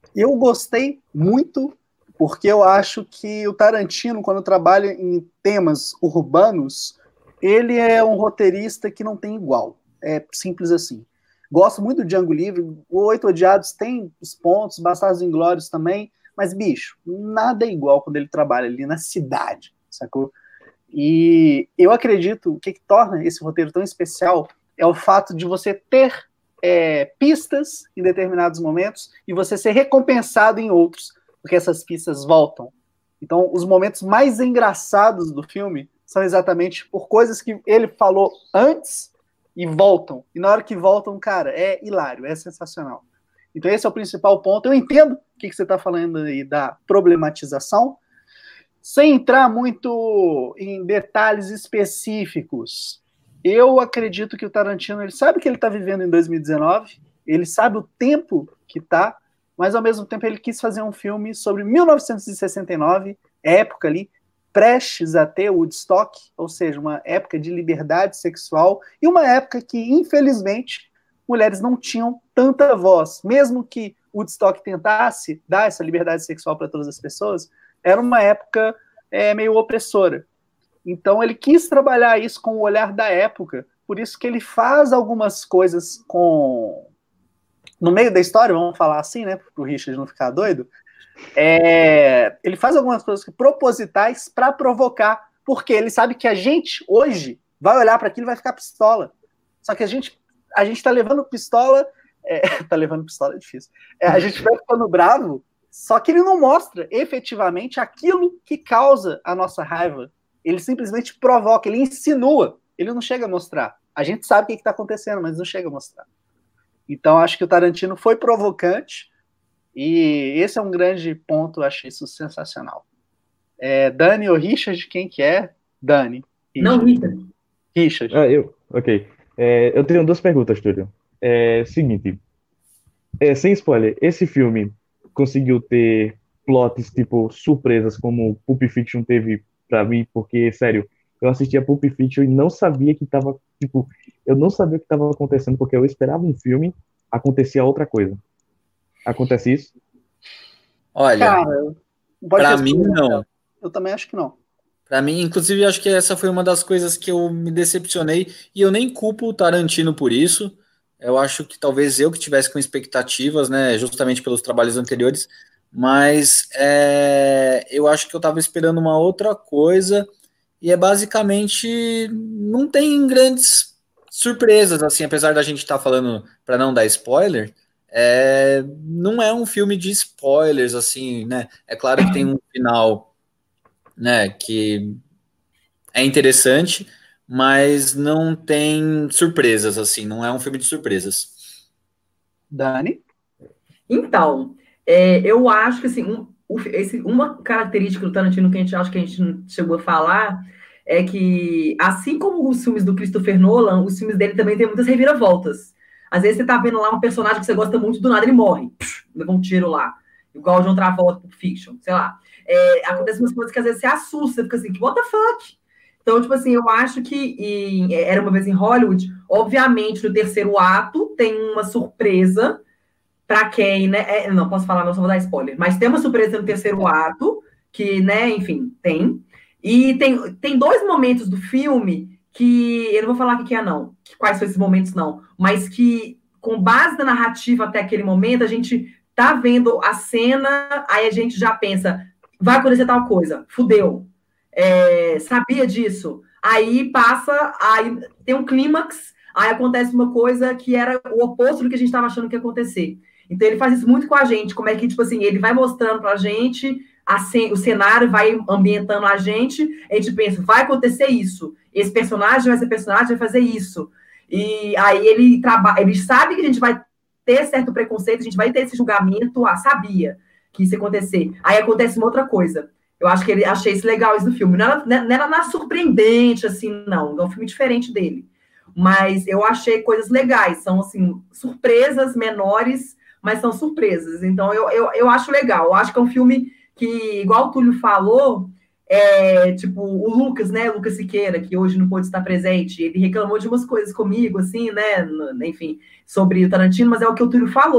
eu gostei muito, porque eu acho que o Tarantino, quando trabalha em temas urbanos, ele é um roteirista que não tem igual. É simples assim. Gosto muito do Django Livre, o Oito Odiados tem os pontos, Bastardos Inglórios também, mas, bicho, nada é igual quando ele trabalha ali na cidade, sacou? E eu acredito, o que, que torna esse roteiro tão especial é o fato de você ter é, pistas em determinados momentos e você ser recompensado em outros, porque essas pistas voltam. Então, os momentos mais engraçados do filme são exatamente por coisas que ele falou antes e voltam. E na hora que voltam, cara, é hilário, é sensacional. Então esse é o principal ponto. Eu entendo o que, que você está falando aí da problematização, sem entrar muito em detalhes específicos. Eu acredito que o Tarantino, ele sabe que ele está vivendo em dois mil e dezenove, ele sabe o tempo que está, mas ao mesmo tempo ele quis fazer um filme sobre mil novecentos e sessenta e nove, época ali, prestes a ter Woodstock, ou seja, uma época de liberdade sexual, e uma época que, infelizmente, mulheres não tinham tanta voz. Mesmo que Woodstock tentasse dar essa liberdade sexual para todas as pessoas, era uma época é, meio opressora. Então ele quis trabalhar isso com o olhar da época, por isso que ele faz algumas coisas com... no meio da história, vamos falar assim, né, para o Richard não ficar doido, É, ele faz algumas coisas propositais para provocar, porque ele sabe que a gente, hoje, vai olhar para aquilo e vai ficar pistola. Só que a gente a gente tá levando pistola, é, tá levando pistola é difícil, é, a gente vai ficando bravo, só que ele não mostra efetivamente aquilo que causa a nossa raiva. Ele simplesmente provoca, ele insinua, ele não chega a mostrar. A gente sabe o que está acontecendo, mas não chega a mostrar. Então acho que o Tarantino foi provocante. E esse é um grande ponto, eu achei isso sensacional. É, Dani ou Richard, quem que é? Dani. Richard. Não, Richard. Richard. Ah, eu, ok. É, eu tenho duas perguntas, Túlio. É, seguinte, é, sem spoiler, esse filme conseguiu ter plots, tipo, surpresas, como Pulp Fiction teve pra mim, porque, sério, eu assistia Pulp Fiction e não sabia que tava, tipo, eu não sabia o que tava acontecendo, porque eu esperava um filme, acontecia outra coisa. Acontece isso? Olha, Cara, pra mim não. Eu também acho que não. Pra mim, inclusive, acho que essa foi uma das coisas que eu me decepcionei, e eu nem culpo o Tarantino por isso. Eu acho que talvez eu que tivesse com expectativas, né, justamente pelos trabalhos anteriores, mas é, eu acho que eu tava esperando uma outra coisa, e é basicamente, não tem grandes surpresas, assim, apesar da gente estar tá falando para não dar spoiler. É, não é um filme de spoilers, assim, né? É claro que tem um final, né, que é interessante, mas não tem surpresas, assim, não é um filme de surpresas. Dani? Então, é, eu acho que, assim, um, esse, uma característica do Tarantino que a gente acha que a gente não chegou a falar é que, assim como os filmes do Christopher Nolan, os filmes dele também tem muitas reviravoltas. Às vezes você tá vendo lá um personagem que você gosta muito, do nada ele morre. Psh, leva um tiro lá. Igual o John Travolta, Pulp Fiction, sei lá. É, acontece umas coisas que às vezes você assusta, você fica assim, what the fuck? Então, tipo assim, eu acho que em, Era Uma Vez em Hollywood, obviamente, no terceiro ato tem uma surpresa pra quem, né? É, não posso falar, não, só vou dar spoiler. Mas tem uma surpresa no terceiro ato, que, né, enfim, tem. E tem, tem dois momentos do filme que eu não vou falar o que é, não, quais são esses momentos, não, mas que, com base na narrativa até aquele momento, a gente tá vendo a cena, aí a gente já pensa, vai acontecer tal coisa, fudeu, é, sabia disso, aí passa, aí tem um clímax, aí acontece uma coisa que era o oposto do que a gente estava achando que ia acontecer. Então ele faz isso muito com a gente, como é que, tipo assim, ele vai mostrando pra gente o cenário, vai ambientando a gente, a gente pensa, vai acontecer isso, esse personagem vai ser personagem, vai fazer isso. E aí ele trabalha, ele sabe que a gente vai ter certo preconceito, a gente vai ter esse julgamento, ah, sabia que isso ia acontecer. Aí acontece uma outra coisa. Eu acho que ele achei isso legal isso do filme. Não era, não era nada surpreendente, assim, não. É um filme diferente dele. Mas eu achei coisas legais. São, assim, surpresas menores, mas são surpresas. Então, eu, eu, eu acho legal. Eu acho que é um filme que, igual o Túlio falou, é, tipo, o Lucas, né, Lucas Siqueira, que hoje não pôde estar presente, ele reclamou de umas coisas comigo, assim, né, enfim, sobre o Tarantino, mas é o que o Túlio falou.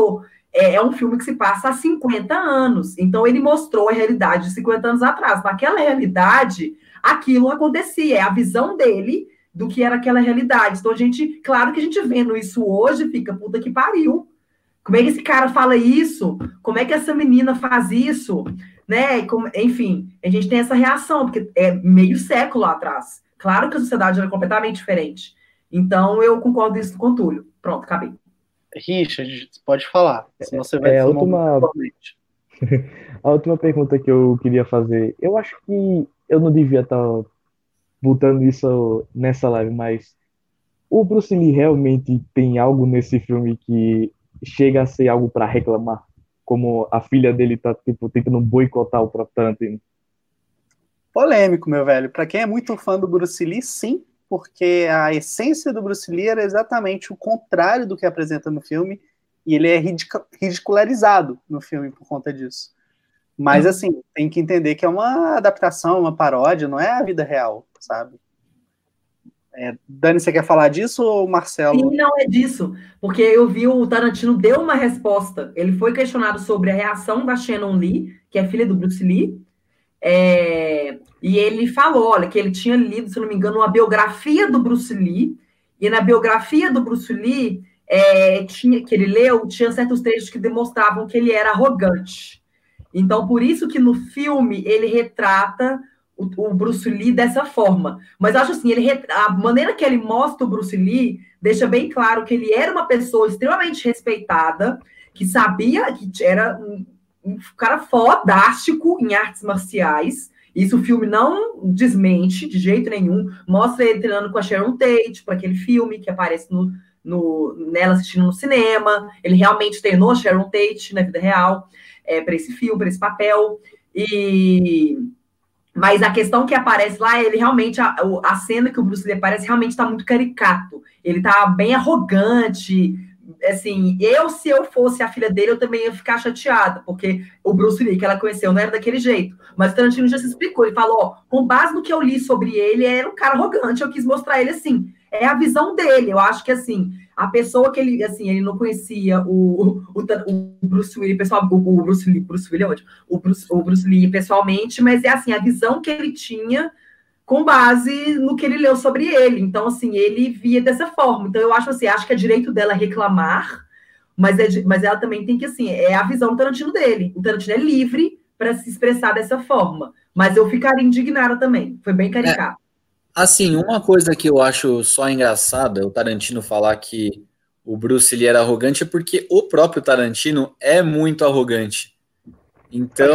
é, é um filme que se passa há cinquenta anos. Então, ele mostrou a realidade de cinquenta anos atrás. Naquela realidade, aquilo acontecia. É a visão dele do que era aquela realidade. Então, a gente, claro que a gente vendo isso hoje, fica, puta que pariu. Como é que esse cara fala isso? Como é que essa menina faz isso? Né? Como, enfim, a gente tem essa reação, porque é meio século atrás. Claro que a sociedade era completamente diferente. Então, eu concordo isso com o Túlio. Pronto, acabei. Richard, pode falar, senão você vai É, a tomar última, um totalmente. a última pergunta que eu queria fazer, eu acho que eu não devia estar botando isso nessa live, mas o Bruce Lee realmente tem algo nesse filme que chega a ser algo para reclamar, como a filha dele tá tipo tentando boicotar o próprio Tarantino. Polêmico, meu velho. Para quem é muito fã do Bruce Lee, sim, porque a essência do Bruce Lee era exatamente o contrário do que apresenta no filme, e ele é ridic- ridicularizado no filme por conta disso. Mas, assim, tem que entender que é uma adaptação, uma paródia, não é a vida real, sabe? É, Dani, você quer falar disso ou Marcelo? Sim, não é disso, porque eu vi o Tarantino deu uma resposta. Ele foi questionado sobre a reação da Shannon Lee, que é filha do Bruce Lee, é, e ele falou, olha, que ele tinha lido, se não me engano, uma biografia do Bruce Lee, e na biografia do Bruce Lee, é, tinha, que ele leu, tinha certos trechos que demonstravam que ele era arrogante. Então, por isso que no filme ele retrata o, o Bruce Lee dessa forma. Mas eu acho assim, ele, a maneira que ele mostra o Bruce Lee deixa bem claro que ele era uma pessoa extremamente respeitada, que sabia que era um, um cara fodástico em artes marciais. Isso o filme não desmente de jeito nenhum. Mostra ele treinando com a Sharon Tate para aquele filme que aparece no, no, nela assistindo no cinema. Ele realmente treinou a Sharon Tate na vida real. É, para esse filme, para esse papel, e mas a questão que aparece lá, ele realmente, a, a cena que o Bruce Lee aparece realmente está muito caricato, ele está bem arrogante, assim, eu, se eu fosse a filha dele, eu também ia ficar chateada, porque o Bruce Lee que ela conheceu não era daquele jeito, mas o Tarantino já se explicou, ele falou, ó, com base no que eu li sobre ele, era um cara arrogante, eu quis mostrar ele assim, é a visão dele, eu acho que assim, a pessoa que ele, assim, ele não conhecia o, o, o Bruce Lee, pessoal, o, o Bruce Lee, Bruce Lee é ótimo, o Bruce, o Bruce Lee pessoalmente, mas é assim, a visão que ele tinha com base no que ele leu sobre ele. Então, assim, ele via dessa forma. Então, eu acho assim, acho que é direito dela reclamar, mas, é, mas ela também tem que, assim, é a visão do Tarantino dele. O Tarantino é livre para se expressar dessa forma. Mas eu ficaria indignada também. Foi bem caricato. É. Assim, uma coisa que eu acho só engraçada, o Tarantino falar que o Bruce Lee era arrogante, é porque o próprio Tarantino é muito arrogante. Então,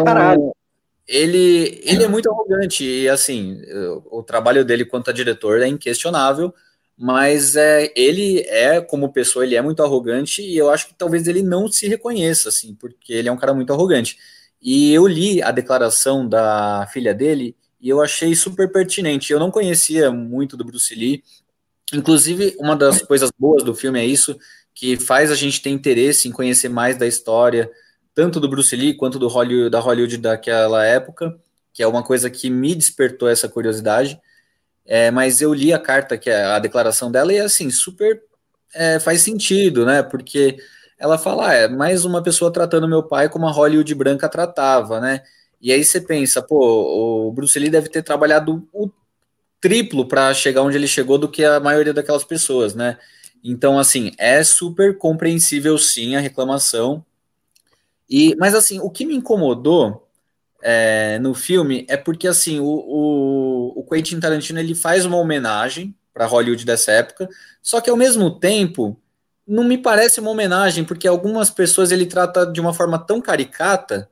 ele, ele é muito arrogante, e assim, o, o trabalho dele quanto a diretor é inquestionável, mas é, ele é, como pessoa, ele é muito arrogante, e eu acho que talvez ele não se reconheça, assim, porque ele é um cara muito arrogante. E eu li a declaração da filha dele, e eu achei super pertinente. Eu não conhecia muito do Bruce Lee. Inclusive, uma das coisas boas do filme é isso, que faz a gente ter interesse em conhecer mais da história, tanto do Bruce Lee quanto do Hollywood, da Hollywood daquela época, que é uma coisa que me despertou essa curiosidade. É, mas eu li a carta, que é a declaração dela, e assim, super é, faz sentido, né? Porque ela fala, ah, é mais uma pessoa tratando meu pai como a Hollywood branca tratava, né? E aí você pensa, pô, o Bruce Lee deve ter trabalhado o triplo para chegar onde ele chegou do que a maioria daquelas pessoas, né? Então, assim, é super compreensível, sim, a reclamação. E, mas, assim, o que me incomodou é, no filme é porque, assim, o, o, o Quentin Tarantino, ele faz uma homenagem para Hollywood dessa época, só que, ao mesmo tempo, não me parece uma homenagem, porque algumas pessoas ele trata de uma forma tão caricata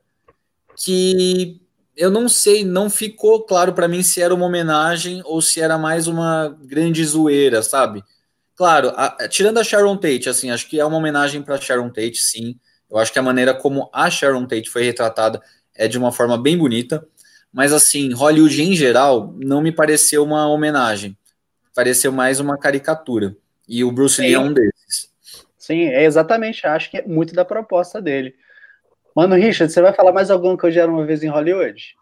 que eu não sei, não ficou claro para mim se era uma homenagem ou se era mais uma grande zoeira, sabe? Claro, a, tirando a Sharon Tate, assim, acho que é uma homenagem para Sharon Tate, sim. Eu acho que a maneira como a Sharon Tate foi retratada é de uma forma bem bonita, mas assim, Hollywood em geral não me pareceu uma homenagem, pareceu mais uma caricatura. E o Bruce Lee é um desses. Sim, é exatamente, acho que é muito da proposta dele. Mano, Richard, você vai falar mais alguma que eu já era uma vez em Hollywood?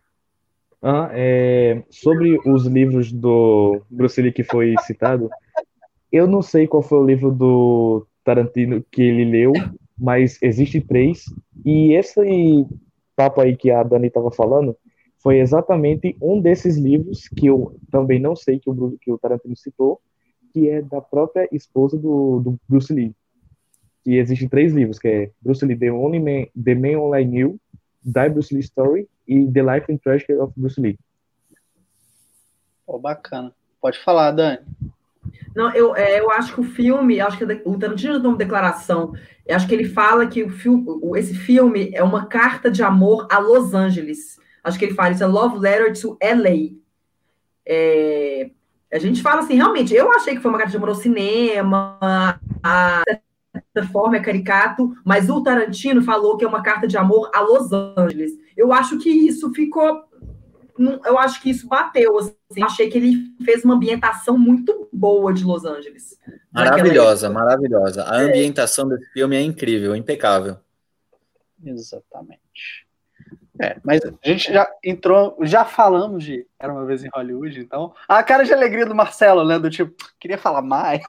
Ah, é, sobre os livros do Bruce Lee que foi citado, eu não sei qual foi o livro do Tarantino que ele leu, mas existem três, e esse papo aí que a Dani estava falando foi exatamente um desses livros que eu também não sei que o, que o Tarantino citou, que é da própria esposa do, do Bruce Lee. E existem três livros, que é Bruce Lee, The Only Man, The Man Only I Knew, Die Bruce Lee Story e The Life and Treasure of Bruce Lee. Oh, bacana. Pode falar, Dani. Não, eu, é, eu acho que o filme, acho que o Tarantino dá uma declaração, eu acho que ele fala que o filme, esse filme é uma carta de amor a Los Angeles. Acho que ele fala isso, é Love Letter to L A. É, a gente fala assim, realmente, eu achei que foi uma carta de amor ao cinema, a, de certa forma é caricato, mas o Tarantino falou que é uma carta de amor a Los Angeles. Eu acho que isso ficou... Eu acho que isso bateu, assim, achei que ele fez uma ambientação muito boa de Los Angeles. Maravilhosa, maravilhosa. A ambientação desse filme é incrível, impecável. Exatamente. É, mas a gente já entrou, já falamos de Era Uma Vez em Hollywood, então... A cara de alegria do Marcelo, né, do tipo, queria falar mais.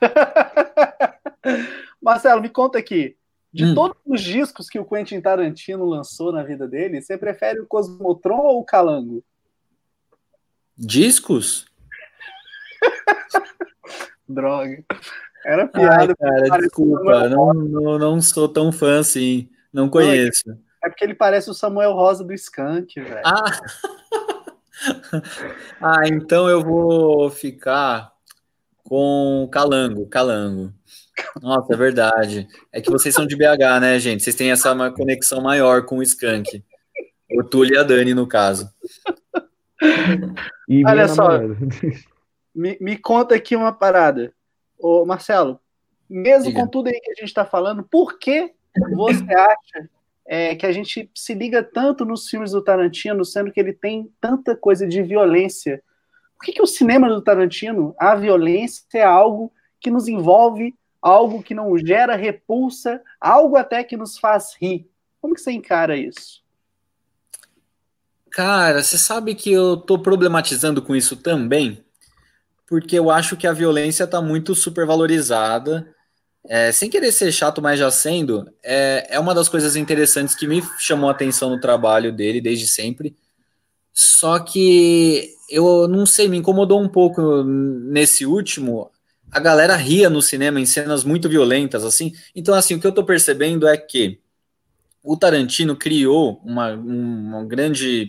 Marcelo, me conta aqui, de hum. todos os discos que o Quentin Tarantino lançou na vida dele, você prefere o Cosmotron ou o Calango? Discos? Droga. Era piada. Ai, cara, desculpa, não, não, não sou tão fã assim, não conheço. Não, é porque ele parece o Samuel Rosa do Skank, velho. Ah. ah, então eu vou ficar com Calango, Calango. Nossa, é verdade. É que vocês são de B H, né, gente? Vocês têm essa uma conexão maior com o Skank. O Túlio e a Dani, no caso. E olha só, me, me conta aqui uma parada. Ô, Marcelo, mesmo Diga. com tudo aí que a gente está falando, por que você acha é, que a gente se liga tanto nos filmes do Tarantino, sendo que ele tem tanta coisa de violência? Por que, que o cinema do Tarantino, a violência é algo que nos envolve, algo que não gera repulsa, algo até que nos faz rir? Como que você encara isso? Cara, você sabe que eu tô problematizando com isso também, porque eu acho que a violência tá muito supervalorizada. É, sem querer ser chato, mas já sendo, é, é uma das coisas interessantes que me chamou a atenção no trabalho dele desde sempre. Só que eu não sei, me incomodou um pouco nesse último. A galera ria no cinema em cenas muito violentas, assim. Então, assim, o que eu tô percebendo é que o Tarantino criou uma, uma grande...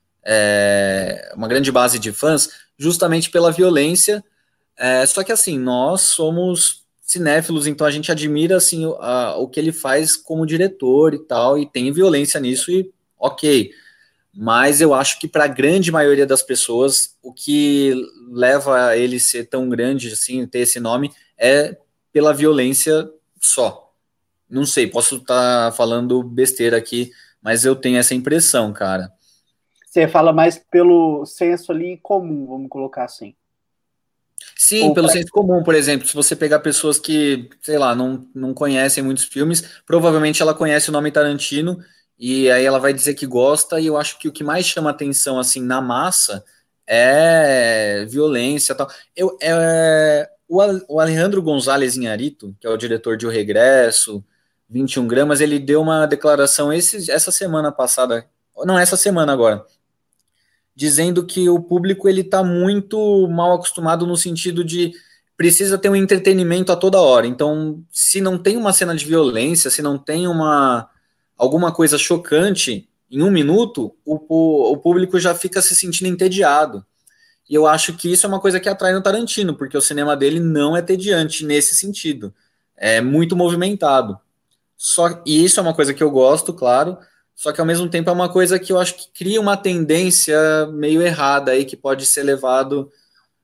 É, uma grande base de fãs justamente pela violência, é, só que assim, nós somos cinéfilos, então a gente admira assim, a, o que ele faz como diretor e tal, e tem violência nisso e ok, mas eu acho que para a grande maioria das pessoas, o que leva ele a ser tão grande assim, ter esse nome, é pela violência só. Não sei, posso estar tá falando besteira aqui, mas eu tenho essa impressão, cara. Você fala mais pelo senso ali comum, vamos colocar assim. Sim, Ou pelo pra... senso comum, por exemplo, se você pegar pessoas que, sei lá, não, não conhecem muitos filmes, provavelmente ela conhece o nome Tarantino, e aí ela vai dizer que gosta, e eu acho que o que mais chama atenção, assim, na massa, é violência e tal. Eu, é, o Alejandro González Iñárritu, que é o diretor de O Regresso, vinte e um gramas, ele deu uma declaração esse, essa semana passada, não, essa semana agora, dizendo que o público ele está muito mal acostumado no sentido de precisa ter um entretenimento a toda hora. Então, se não tem uma cena de violência, se não tem uma alguma coisa chocante em um minuto, o, o, o público já fica se sentindo entediado. E eu acho que isso é uma coisa que atrai no Tarantino, porque o cinema dele não é tediante nesse sentido. É muito movimentado. Só, e isso é uma coisa que eu gosto, claro, só que ao mesmo tempo é uma coisa que eu acho que cria uma tendência meio errada aí, que pode ser levado,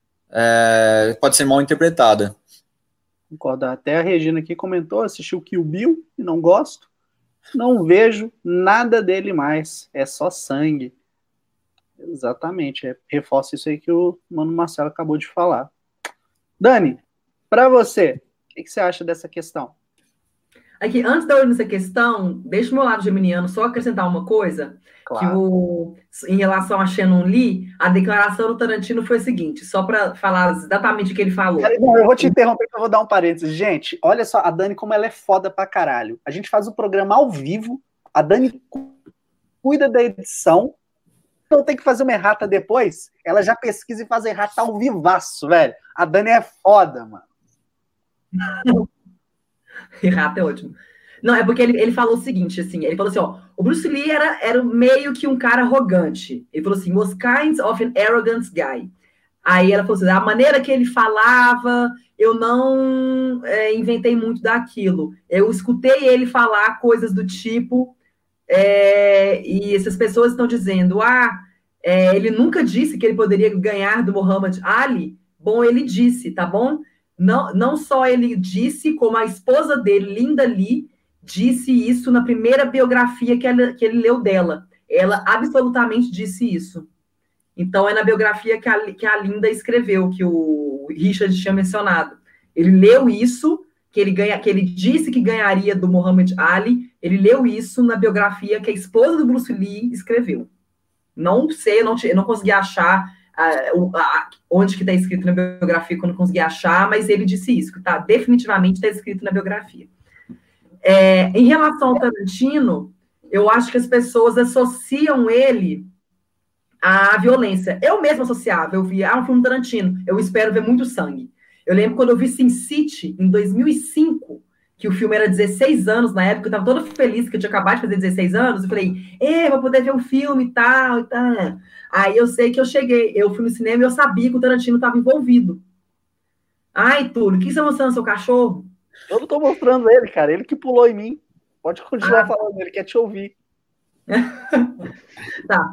é, pode ser mal interpretada. Concordo. Até a Regina aqui comentou, assistiu Kill Bill e não gosto. Não vejo nada dele mais, é só sangue. Exatamente, é, reforça isso aí que o Mano Marcelo acabou de falar. Dani, para você, o que, que você acha dessa questão? Aqui, antes de eu ir nessa questão, deixa o meu lado geminiano só acrescentar uma coisa, claro. que o, em relação a Shannon Lee, a declaração do Tarantino foi a seguinte, só para falar exatamente o que ele falou. Não, eu vou te interromper, eu vou dar um parênteses. Gente, olha só, a Dani, como ela é foda pra caralho. A gente faz o programa ao vivo, a Dani cuida da edição, então tem que fazer uma errata depois, ela já pesquisa e faz errata ao vivaço, velho. A Dani é foda, mano. Errata é ótimo. Não, é porque ele, ele falou o seguinte, assim, ele falou assim, ó, o Bruce Lee era, era meio que um cara arrogante. Ele falou assim, was kind of an arrogant guy. Aí ela falou assim, a maneira que ele falava, eu não é, inventei muito daquilo. Eu escutei ele falar coisas do tipo, é, e essas pessoas estão dizendo, ah, é, ele nunca disse que ele poderia ganhar do Muhammad Ali. Bom, ele disse, tá bom? Não, não só ele disse, como a esposa dele, Linda Lee, disse isso na primeira biografia que, ela, que ele leu dela. Ela absolutamente disse isso. Então, é na biografia que a, que a Linda escreveu, que o Richard tinha mencionado. Ele leu isso, que ele, ganha, que ele disse que ganharia do Muhammad Ali, ele leu isso na biografia que a esposa do Bruce Lee escreveu. Não sei, eu não, eu não consegui achar Uh, uh, onde que está escrito na biografia, que eu não consegui achar, mas ele disse isso, que tá, definitivamente está escrito na biografia. É, em relação ao Tarantino, eu acho que as pessoas associam ele à violência. Eu mesma associava, eu via, ah, um filme Tarantino, eu espero ver muito sangue. Eu lembro quando eu vi Sin City, em dois mil e cinco, que o filme era dezesseis anos, na época, eu estava toda feliz que eu tinha acabado de fazer dezesseis anos, eu falei, é, vou poder ver um filme e tal, e tal. Aí eu sei que eu cheguei, eu fui no cinema e eu sabia que o Tarantino estava envolvido. Ai, Túlio, o que você está mostrando seu cachorro? Eu não estou mostrando ele, cara, ele que pulou em mim. Pode continuar ah. falando, ele quer te ouvir. Tá.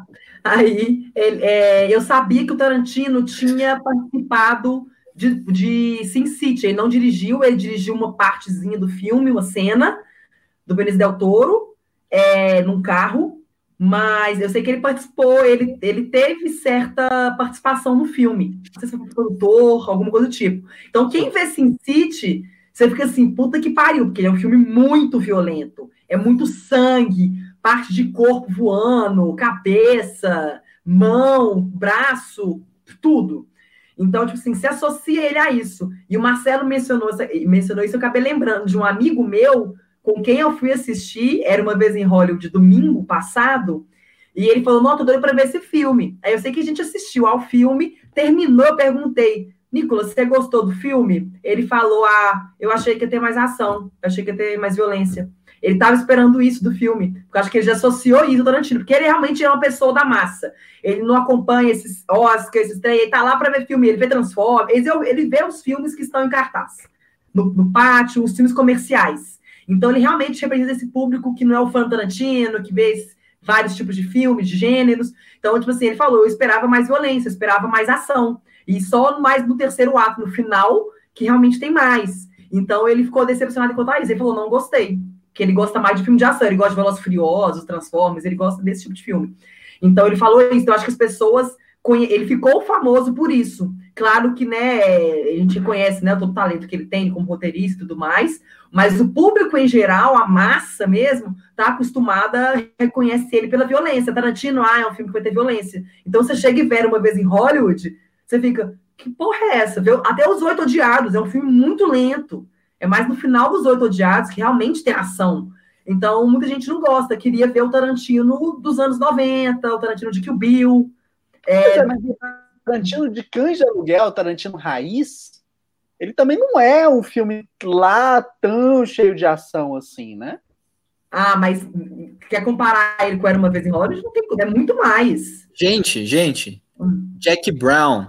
Aí ele, é, eu sabia que o Tarantino tinha participado De, de Sin City, ele não dirigiu, ele dirigiu uma partezinha do filme, uma cena do Benício Del Toro, é, num carro, mas eu sei que ele participou, ele, ele teve certa participação no filme, não sei se foi produtor, alguma coisa do tipo. Então, quem vê Sin City, você fica assim, puta que pariu, porque ele é um filme muito violento, é muito sangue, parte de corpo voando, cabeça, mão, braço, tudo. Então, tipo assim, se associa ele a isso. E o Marcelo mencionou, mencionou isso, eu acabei lembrando de um amigo meu com quem eu fui assistir, era uma vez em Hollywood, domingo passado, e ele falou, não, tô doido para ver esse filme. Aí eu sei que a gente assistiu ao filme, terminou, eu perguntei, Nicolas, você gostou do filme? Ele falou, ah, eu achei que ia ter mais ação, eu achei que ia ter mais violência. Ele estava esperando isso do filme, porque eu acho que ele já associou isso ao Tarantino, porque ele realmente é uma pessoa da massa. Ele não acompanha esses Oscars, esses trem, ele tá lá para ver filme, ele vê Transformers, ele, ele vê os filmes que estão em cartaz, no, no pátio, os filmes comerciais. Então, ele realmente representa esse público que não é o fã do Tarantino, que vê esse, vários tipos de filmes, de gêneros. Então, tipo assim, ele falou, eu esperava mais violência, eu esperava mais ação. E só mais no terceiro ato, no final, que realmente tem mais. Então, ele ficou decepcionado quanto a isso. Ele falou, não gostei. Que ele gosta mais de filme de ação, ele gosta de Velozes e Furiosos, Transformers, ele gosta desse tipo de filme. Então, ele falou isso, eu acho que as pessoas, conhe... ele ficou famoso por isso. Claro que, né, a gente conhece, né, todo o talento que ele tem como roteirista e tudo mais, mas o público em geral, a massa mesmo, tá acostumada, reconhece ele pela violência. Tarantino, ah, é um filme que vai ter violência. Então, você chega e vê uma vez em Hollywood, você fica, que porra é essa? Até Os Oito Odiados, é um filme muito lento. É mais no final dos Oito Odiados que realmente tem ação. Então, muita gente não gosta. Queria ver o Tarantino dos anos noventa, o Tarantino de Kill Bill. É... Mas o Tarantino de Cães de Aluguel, o Tarantino raiz, ele também não é um filme lá tão cheio de ação assim, né? Ah, mas quer comparar ele com Era Uma Vez em Hollywood? Não tem, é muito mais. Gente, gente, hum. Jack Brown.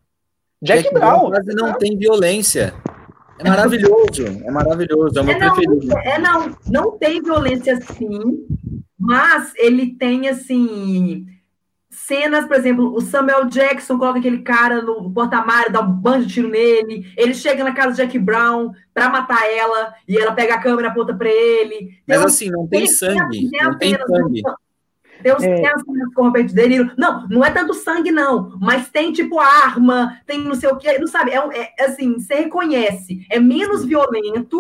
Jack, Jack Brown quase não tem violência. É maravilhoso, é maravilhoso, é o meu é, não, preferido. É, não, não tem violência assim, mas ele tem, assim, cenas, por exemplo, o Samuel Jackson coloca aquele cara no porta-malário, dá um bando de tiro nele, ele chega na casa do Jack Brown pra matar ela, e ela pega a câmera e aponta pra ele. Mas um, assim, não tem, tem sangue, tem não tem sangue. Tem os é. com Robert De Niro. Não, não é tanto sangue, não. Mas tem, tipo, arma, tem não sei o quê. Não sabe? É, é assim, você reconhece. É menos violento,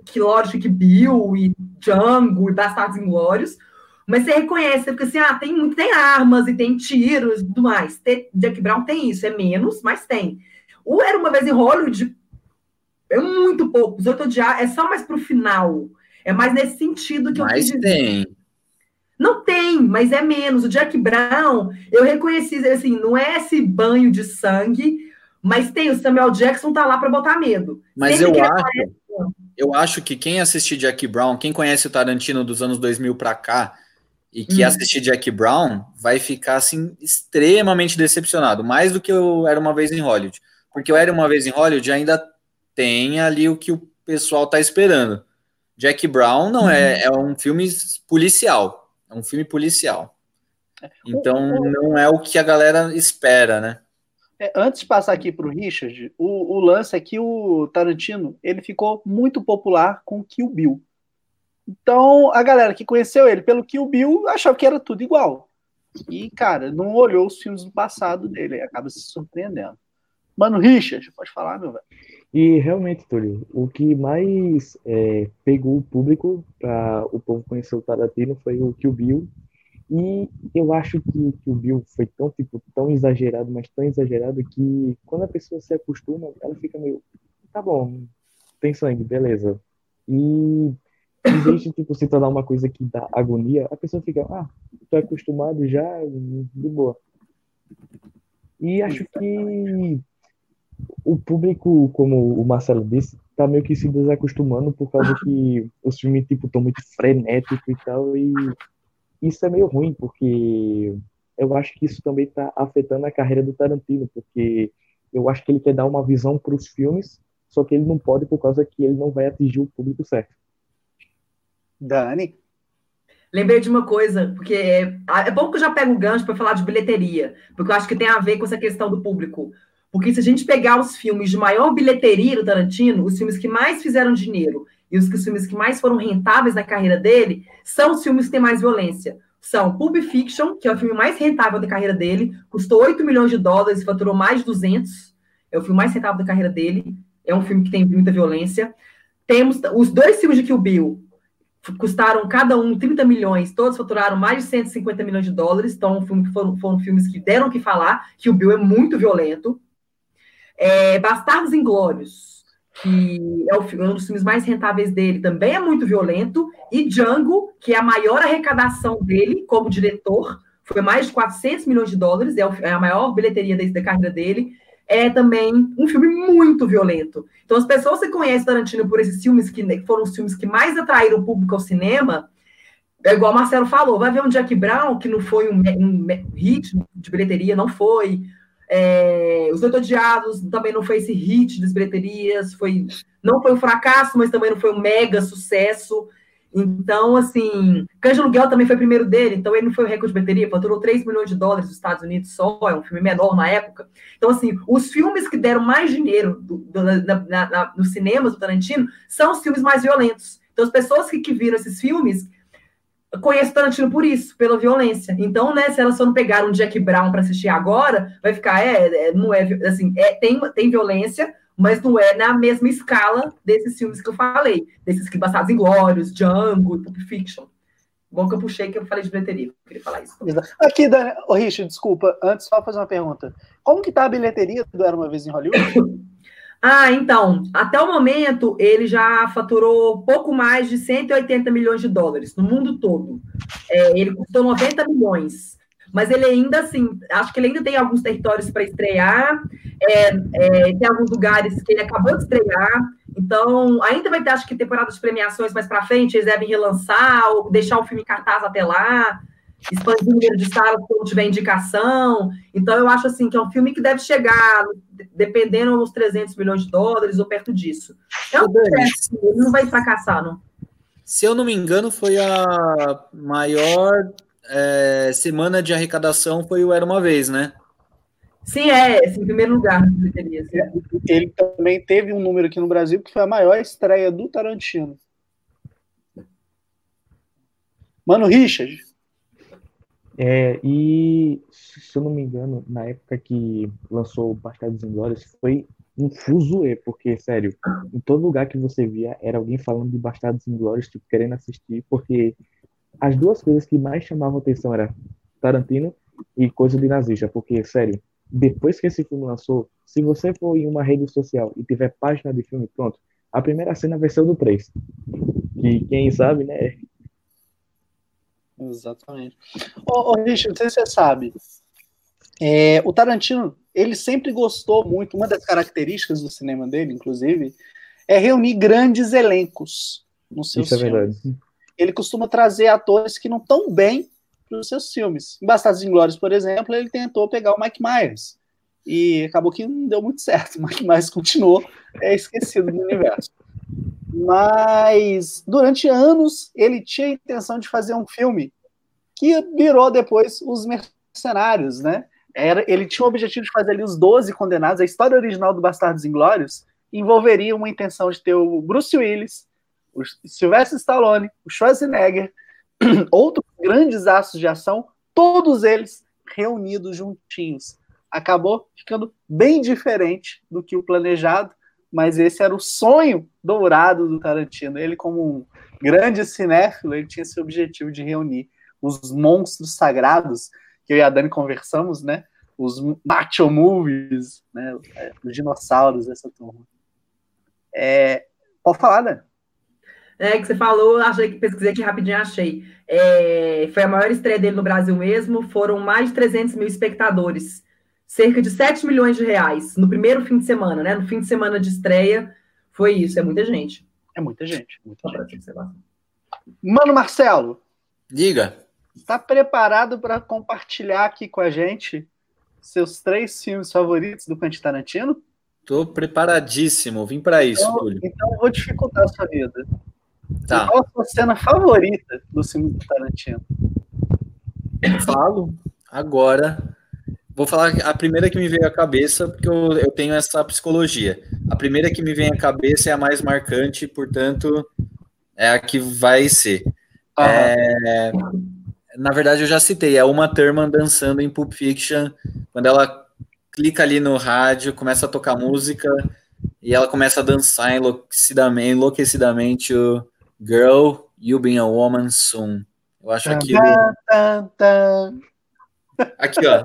que lógico que Bill e Django e Bastardos Inglórios, mas você reconhece, você fica assim, ah, tem, tem armas e tem tiros e tudo mais. Tem, Jack Brown tem isso, é menos, mas tem. O Era Uma Vez em Hollywood é muito pouco. Os Oito Odiados é só mais pro final. É mais nesse sentido que mas eu quis dizer. tem. Não tem, mas é menos. O Jack Brown, eu reconheci, assim, não é esse banho de sangue, mas tem, o Samuel Jackson tá lá para botar medo. Mas Sempre eu que ele acho, aparece, eu acho que quem assistir Jack Brown, quem conhece o Tarantino dos anos dois mil para cá, e que Hum. assistir Jack Brown, vai ficar, assim, extremamente decepcionado. Mais do que o Era Uma Vez em Hollywood. Porque o Era Uma Vez em Hollywood ainda tem ali o que o pessoal tá esperando. Jack Brown não é, é um filme policial. É um filme policial. Então, não é o que a galera espera, né? É, antes de passar aqui para o Richard, o, o lance é que o Tarantino ele ficou muito popular com Kill Bill. Então, a galera que conheceu ele pelo Kill Bill achava que era tudo igual. E, cara, não olhou os filmes do passado dele, aí acaba se surpreendendo. Mano, Richard, pode falar, meu velho. E realmente, Túlio, o que mais é, pegou o público para o povo conhecer o Tarantino foi o Kill Bill. E eu acho que, que o Bill foi tão, tipo, tão exagerado, mas tão exagerado que quando a pessoa se acostuma, ela fica meio, tá bom, tem sangue, beleza. E em vez de tipo, se tornar uma coisa que dá agonia, a pessoa fica, ah, tô acostumado já, de boa. E acho que o público, como o Marcelo disse, tá meio que se desacostumando por causa que os filmes, tipo, tão muito frenéticos e tal, e isso é meio ruim, porque eu acho que isso também tá afetando a carreira do Tarantino, porque eu acho que ele quer dar uma visão para os filmes, só que ele não pode por causa que ele não vai atingir o público certo. Dani? Lembrei de uma coisa, porque é, é bom que eu já pego o gancho para falar de bilheteria, porque eu acho que tem a ver com essa questão do público. Porque se a gente pegar os filmes de maior bilheteria do Tarantino, os filmes que mais fizeram dinheiro e os, os filmes que mais foram rentáveis na carreira dele, são os filmes que têm mais violência. São Pulp Fiction, que é o filme mais rentável da carreira dele, custou oito milhões de dólares e faturou mais de duzentos. É o filme mais rentável da carreira dele. É um filme que tem muita violência. Temos os dois filmes de Kill Bill, custaram cada um trinta milhões, todos faturaram mais de cento e cinquenta milhões de dólares, então foram, foram filmes que deram o que falar, que o Bill é muito violento. É, Bastardos Inglórios, que é um dos filmes mais rentáveis dele, também é muito violento, e Django, que é a maior arrecadação dele como diretor, foi mais de quatrocentos milhões de dólares, é a maior bilheteria da carreira dele, é também um filme muito violento. Então, as pessoas que conhecem Tarantino por esses filmes, que foram os filmes que mais atraíram o público ao cinema, é igual o Marcelo falou, vai ver um Jack Brown, que não foi um, um hit de bilheteria, não foi. É, Os Oito Odiados também não foi esse hit das bilheterias, foi, não foi um fracasso, mas também não foi um mega sucesso. Então, assim, Cães de Aluguel também foi o primeiro dele, então ele não foi o recorde de bilheteria, faturou três milhões de dólares nos Estados Unidos só, é um filme menor na época. Então, assim, os filmes que deram mais dinheiro do, do, na, na, na, nos cinemas do Tarantino são os filmes mais violentos. Então, as pessoas que, que viram esses filmes conhecem o Tarantino por isso, pela violência. Então, né, se elas só não pegaram um Jack Brown para assistir agora, vai ficar, é, é não é, assim, é, tem, tem violência, mas não é na mesma escala desses filmes que eu falei, desses que Bastardos Inglórios, Django, Pulp Fiction. Bom que eu puxei que eu falei de bilheteria, eu queria falar isso. Aqui, Dani, oh, Richard, desculpa, antes só fazer uma pergunta. Como que tá a bilheteria do Era Uma Vez em Hollywood? Ah, então, até o momento, ele já faturou pouco mais de cento e oitenta milhões de dólares no mundo todo. É, ele custou noventa milhões. Mas ele ainda, assim, acho que ele ainda tem alguns territórios para estrear, é, é, tem alguns lugares que ele acabou de estrear, então ainda vai ter, acho que, temporada de premiações mais para frente, eles devem relançar ou deixar o filme em cartaz até lá, expandir o número de salas quando tiver indicação. Então eu acho, assim, que é um filme que deve chegar, dependendo, uns trezentos milhões de dólares ou perto disso. É um sucesso, ele não vai fracassar, não. Se eu não me engano, foi a maior... É, semana de arrecadação foi o Era Uma Vez, né? Sim, é, esse em primeiro lugar. Ele também teve um número aqui no Brasil que foi a maior estreia do Tarantino. Mano, Richard. É, e se eu não me engano, na época que lançou Bastardos Inglórios, foi um fuzuê, porque, sério, em todo lugar que você via era alguém falando de Bastardos Inglórios, tipo, querendo assistir, porque as duas coisas que mais chamavam atenção era Tarantino e coisa de nazista, porque, sério, depois que esse filme lançou, se você for em uma rede social e tiver página de filme, pronto, a primeira cena vai ser o do três. Que quem sabe, né? Exatamente. Ô, ô Richard, não sei se você sabe, é, o Tarantino, ele sempre gostou muito, uma das características do cinema dele, inclusive, é reunir grandes elencos nos seus Isso é filmes. verdade. Ele costuma trazer atores que não estão bem para os seus filmes. Em Bastardos Inglórios, por exemplo, ele tentou pegar o Mike Myers. E acabou que não deu muito certo. O Mike Myers continuou é, esquecido do universo. Mas, durante anos, ele tinha a intenção de fazer um filme que virou depois Os Mercenários, né? Era, ele tinha o objetivo de fazer ali Os Doze Condenados. A história original do Bastardos Inglórios envolveria uma intenção de ter o Bruce Willis, o Sylvester Stallone, o Schwarzenegger, outros grandes astros de ação, todos eles reunidos juntinhos. Acabou ficando bem diferente do que o planejado, mas esse era o sonho dourado do Tarantino. Ele, como um grande cinéfilo, ele tinha esse objetivo de reunir os monstros sagrados, que eu e a Dani conversamos, né? Os macho movies, né? Os dinossauros, essa turma. É... Pode falar, Dani? É, que você falou, achei que pesquisei aqui rapidinho, achei. É, foi a maior estreia dele no Brasil mesmo, foram mais de trezentos mil espectadores, cerca de sete milhões de reais no primeiro fim de semana, né? No fim de semana de estreia, foi isso, é muita gente. É muita gente, muita Só gente. pra Mano Marcelo, Diga. está preparado para compartilhar aqui com a gente seus três filmes favoritos do Quentin Tarantino? Tô preparadíssimo, vim para isso, Então, Túlio. então eu vou dificultar a sua vida. Tá. Qual a sua cena favorita do filme do Tarantino? Falo agora. Vou falar a primeira que me veio à cabeça, porque eu, eu tenho essa psicologia. A primeira que me vem à cabeça é a mais marcante, portanto, é a que vai ser. É, na verdade, eu já citei, é Uma Thurman dançando em Pulp Fiction, quando ela clica ali no rádio, começa a tocar música, e ela começa a dançar enlouquecidamente, enlouquecidamente o Girl, You Been a Woman Soon. Eu acho aquilo... Tan, tan. Aqui, ó.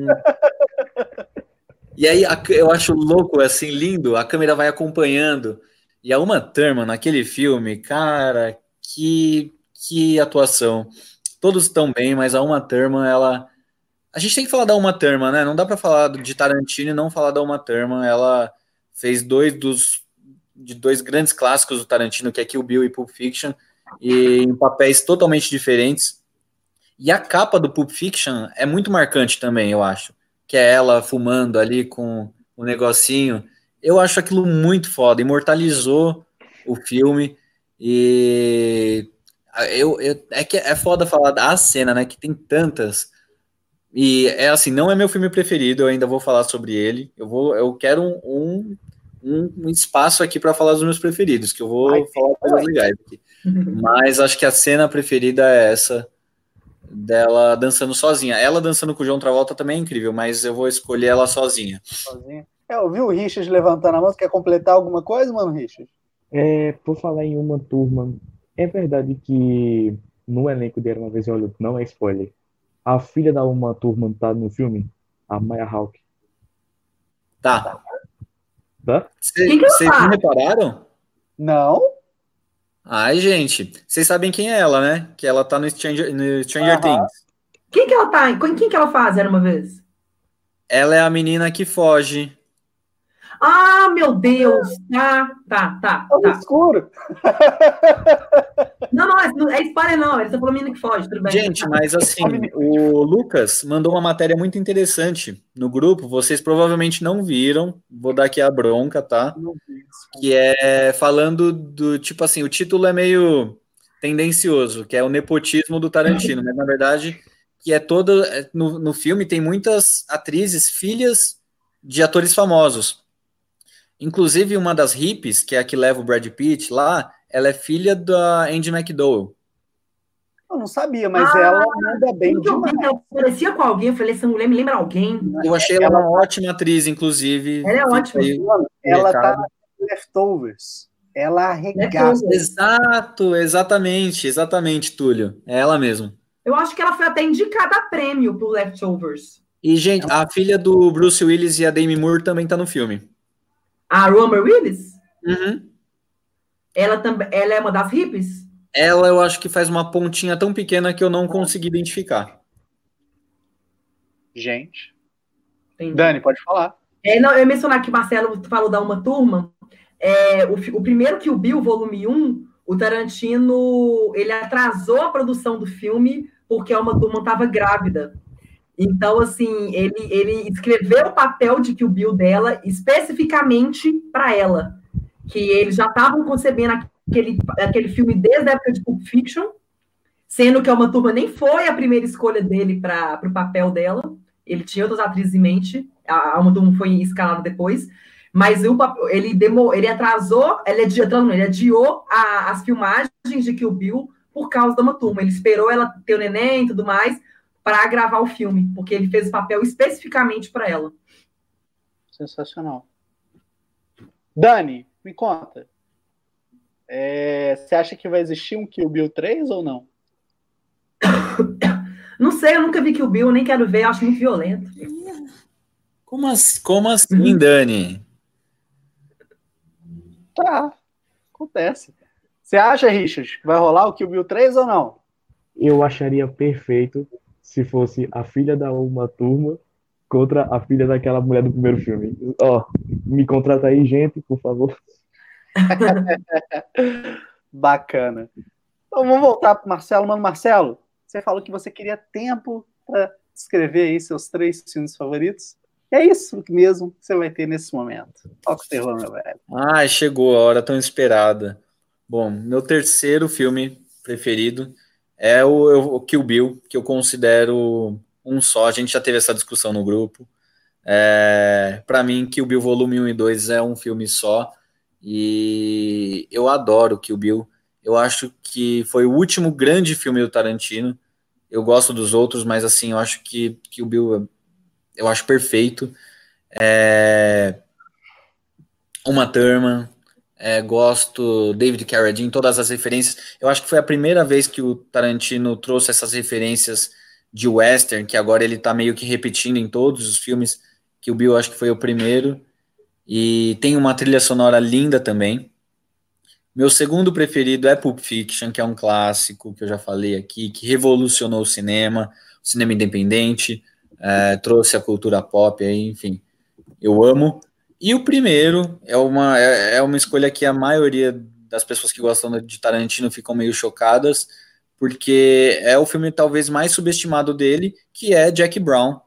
E aí, a- eu acho louco, assim, lindo, a câmera vai acompanhando. E a Uma Thurman, naquele filme, cara, que, que atuação. Todos estão bem, mas a Uma Thurman, ela... A gente tem que falar da Uma Thurman, né? Não dá pra falar de Tarantino e não falar da Uma Thurman. Ela fez dois dos de dois grandes clássicos do Tarantino, que é Kill Bill e Pulp Fiction, e em papéis totalmente diferentes. E a capa do Pulp Fiction é muito marcante também, eu acho. Que é ela fumando ali com o negocinho. Eu acho aquilo muito foda, imortalizou o filme. E eu, eu, é que é foda falar da cena, né? Que tem tantas. E é assim, não é meu filme preferido, eu ainda vou falar sobre ele. Eu vou, eu quero um, um, um- um espaço aqui para falar dos meus preferidos, que eu vou Ai, falar coisas legais aqui. Mas acho que a cena preferida é essa dela dançando sozinha. Ela dançando com o John Travolta também é incrível, mas eu vou escolher ela sozinha. Sozinho. É, eu vi o Richard levantando a mão. Você quer completar alguma coisa, mano, Richard? É, por falar em Uma Turma, é verdade que no elenco de Era Uma Vez em Hollywood, não é spoiler, a filha da Uma Turma tá no filme, a Maya Hawke, Tá. tá? Quem que ela Vocês tá? não repararam? Não? Ai, gente, vocês sabem quem é ela, né? Que ela tá no Stranger, no Stranger Aham. Things. Quem que ela tá? Em quem que ela faz, era uma vez? Ela é a menina que foge. Ah, meu Deus! Tá, tá, tá, Tá no tá. escuro. Não, não, é, não é spoiler, não. Ele tá falando menina que foge, tudo bem. Gente, mas assim, o Lucas mandou uma matéria muito interessante no grupo, vocês provavelmente não viram, vou dar aqui a bronca, tá? Não vi isso. Que é falando do, tipo assim, o título é meio tendencioso, que é o nepotismo do Tarantino, mas na verdade, que é todo, é, no, no filme tem muitas atrizes, filhas de atores famosos. Inclusive uma das hippies, que é a que leva o Brad Pitt lá, ela é filha da Andy McDowell. Eu não sabia, mas Ah, ela manda bem quando eu vi demais. que ela parecia com alguém, eu falei, essa mulher me lembra alguém. Eu achei ela uma ótima atriz, inclusive. Ela é Fica ótima. aí o Ela tá recado. na Leftovers. Ela arregaça. Leftovers. Exato, exatamente, exatamente, Túlio. É ela mesmo. Eu acho que ela foi até indicada a prêmio por Leftovers. E, gente, a filha do Bruce Willis e a Demi Moore também tá no filme. A Romer Willis? Uhum. Ela, também, ela é uma das hippies? Ela, eu acho que faz uma pontinha tão pequena que eu não consegui identificar. Gente. Entendi. Dani, pode falar. É, não, eu ia mencionar que o Marcelo falou da Uma Turma. É, o, o primeiro Kill Bill, volume um, o Tarantino, ele atrasou a produção do filme porque a Uma Turma estava grávida. Então, assim, ele, ele escreveu o papel de Kill Bill dela especificamente para ela. Que eles já estavam concebendo aquele, aquele filme desde a época de Pulp Fiction, sendo que a Uma Turma nem foi a primeira escolha dele para o papel dela. Ele tinha outras atrizes em mente, a Uma Turma foi escalada depois, mas o, ele, demo, ele atrasou, ele adiou, ele adiou a, as filmagens de Kill Bill por causa da Uma Turma. Ele esperou ela ter o neném e tudo mais para gravar o filme, porque ele fez o papel especificamente para ela. Sensacional. Dani, me conta. É, você acha que vai existir um Kill Bill três ou não? Não sei, eu nunca vi Kill Bill, nem quero ver, eu acho muito violento. Como assim, como assim, Dani? Tá, acontece. Você acha, Richard, que vai rolar o Kill Bill três ou não? Eu acharia perfeito se fosse a filha da Uma Turma contra a filha daquela mulher do primeiro filme. Ó, me contrata aí, gente, por favor. Bacana. Então vamos voltar para o Marcelo. Mano, Marcelo, você falou que você queria tempo para escrever aí seus três filmes favoritos. É isso mesmo que você vai ter nesse momento. Toca o terror, meu velho. Ah, chegou a hora tão esperada. Bom, meu terceiro filme preferido é o, o Kill Bill, que eu considero um só. A gente já teve essa discussão no grupo. É, para mim, Kill Bill Volume um e dois é um filme só. E eu adoro Kill Bill. Eu acho que foi o último grande filme do Tarantino. Eu gosto dos outros, mas assim, eu acho que Kill Bill eu acho perfeito. É... Uma Thurman, é, gosto David Carradine, todas as referências. Eu acho que foi a primeira vez que o Tarantino trouxe essas referências de western, que agora ele tá meio que repetindo em todos os filmes. Kill Bill acho que foi o primeiro. E tem uma trilha sonora linda também. Meu segundo preferido é Pulp Fiction, que é um clássico que eu já falei aqui, que revolucionou o cinema, o cinema independente, é, trouxe a cultura pop, aí, enfim, eu amo. E o primeiro é uma, é, é uma escolha que a maioria das pessoas que gostam de Tarantino ficam meio chocadas, porque é o filme talvez mais subestimado dele, que é Jack Brown.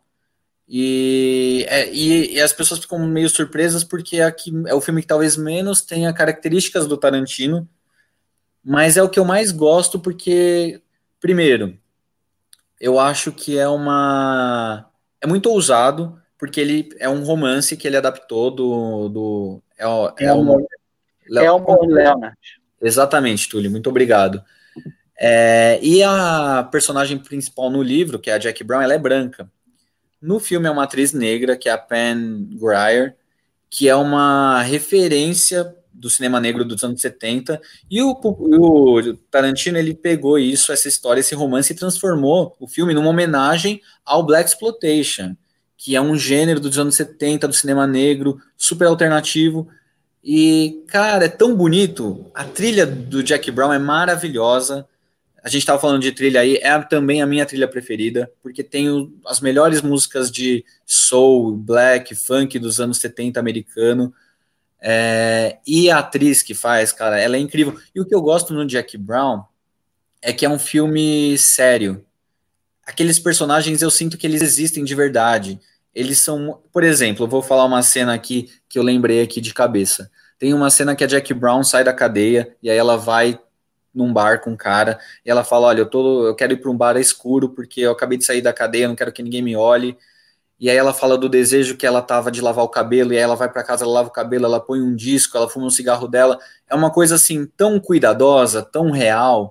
E, é, e, e as pessoas ficam meio surpresas porque aqui é o filme que talvez menos tenha características do Tarantino, mas é o que eu mais gosto porque, primeiro, eu acho que é uma é muito ousado, porque ele é um romance que ele adaptou do, do é, é, É uma, é o Leonard. Exatamente, Túlio, muito obrigado. É, e a personagem principal no livro, que é a Jack Brown, ela é branca. No filme é uma atriz negra, que é a Pam Grier, que é uma referência do cinema negro dos anos setenta, e o, o Tarantino ele pegou isso, essa história, esse romance, e transformou o filme numa homenagem ao Black Exploitation, que é um gênero dos anos setenta, do cinema negro, super alternativo, e, cara, é tão bonito, a trilha do Jack Brown é maravilhosa. A gente estava falando de trilha aí, é também a minha trilha preferida, porque tem o, as melhores músicas de soul, black, funk dos anos setenta americano, é, e a atriz que faz, cara, ela é incrível. E o que eu gosto no Jack Brown é que é um filme sério. Aqueles personagens eu sinto que eles existem de verdade. Eles são, por exemplo, eu vou falar uma cena aqui que eu lembrei aqui de cabeça. Tem uma cena que a Jack Brown sai da cadeia e aí ela vai num bar com um cara, e ela fala, olha, eu, tô, eu quero ir para um bar escuro, porque eu acabei de sair da cadeia, não quero que ninguém me olhe, e aí ela fala do desejo que ela tava de lavar o cabelo, e aí ela vai para casa, ela lava o cabelo, ela põe um disco, ela fuma um cigarro dela, é uma coisa assim, tão cuidadosa, tão real,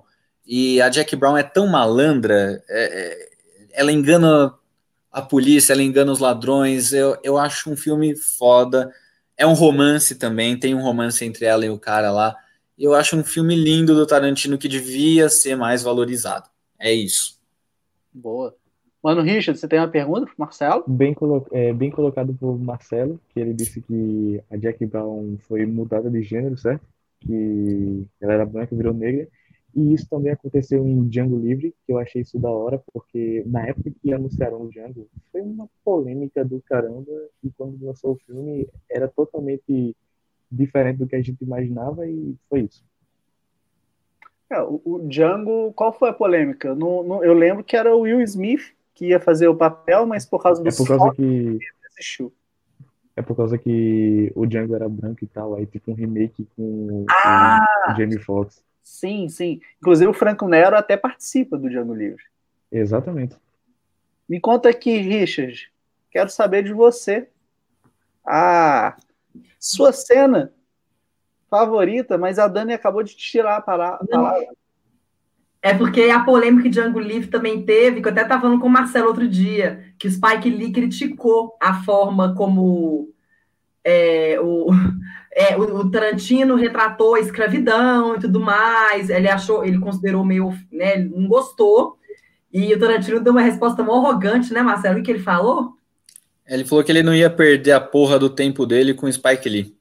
e a Jackie Brown é tão malandra, é, é, ela engana a polícia, ela engana os ladrões, eu, eu acho um filme foda, é um romance também, tem um romance entre ela e o cara lá, eu acho um filme lindo do Tarantino que devia ser mais valorizado, é isso. Boa. Mano, Richard, você tem uma pergunta pro Marcelo? Bem, colo é, bem colocado por Marcelo, que ele disse que a Jackie Brown foi mudada de gênero, certo? Que ela era branca e virou negra. E isso também aconteceu em Django Livre, que eu achei isso da hora, porque na época que anunciaram o Django, foi uma polêmica do caramba, e quando lançou o filme, era totalmente diferente do que a gente imaginava, e foi isso. É, o, o Django, qual foi a polêmica? No, no, eu lembro que era o Will Smith que ia fazer o papel, mas por causa do É por causa som, que ele desistiu. é por causa que o Django era branco e tal, aí tipo um remake com Ah, o Jamie Foxx. sim, sim. Inclusive o Franco Nero até participa do Django Livre. Exatamente. Me conta aqui, Richard. Quero saber de você. Ah, sua cena favorita, mas a Dani acabou de tirar a palavra. É porque a polêmica de Django Livre também teve, que eu até estava falando com o Marcelo outro dia, que o Spike Lee criticou a forma como é, o, é, o, o Tarantino retratou a escravidão e tudo mais. Ele achou, ele considerou meio, né, ele não gostou. E o Tarantino deu uma resposta mó arrogante, né, Marcelo? O que ele falou? Ele falou que ele não ia perder a porra do tempo dele com o Spike Lee.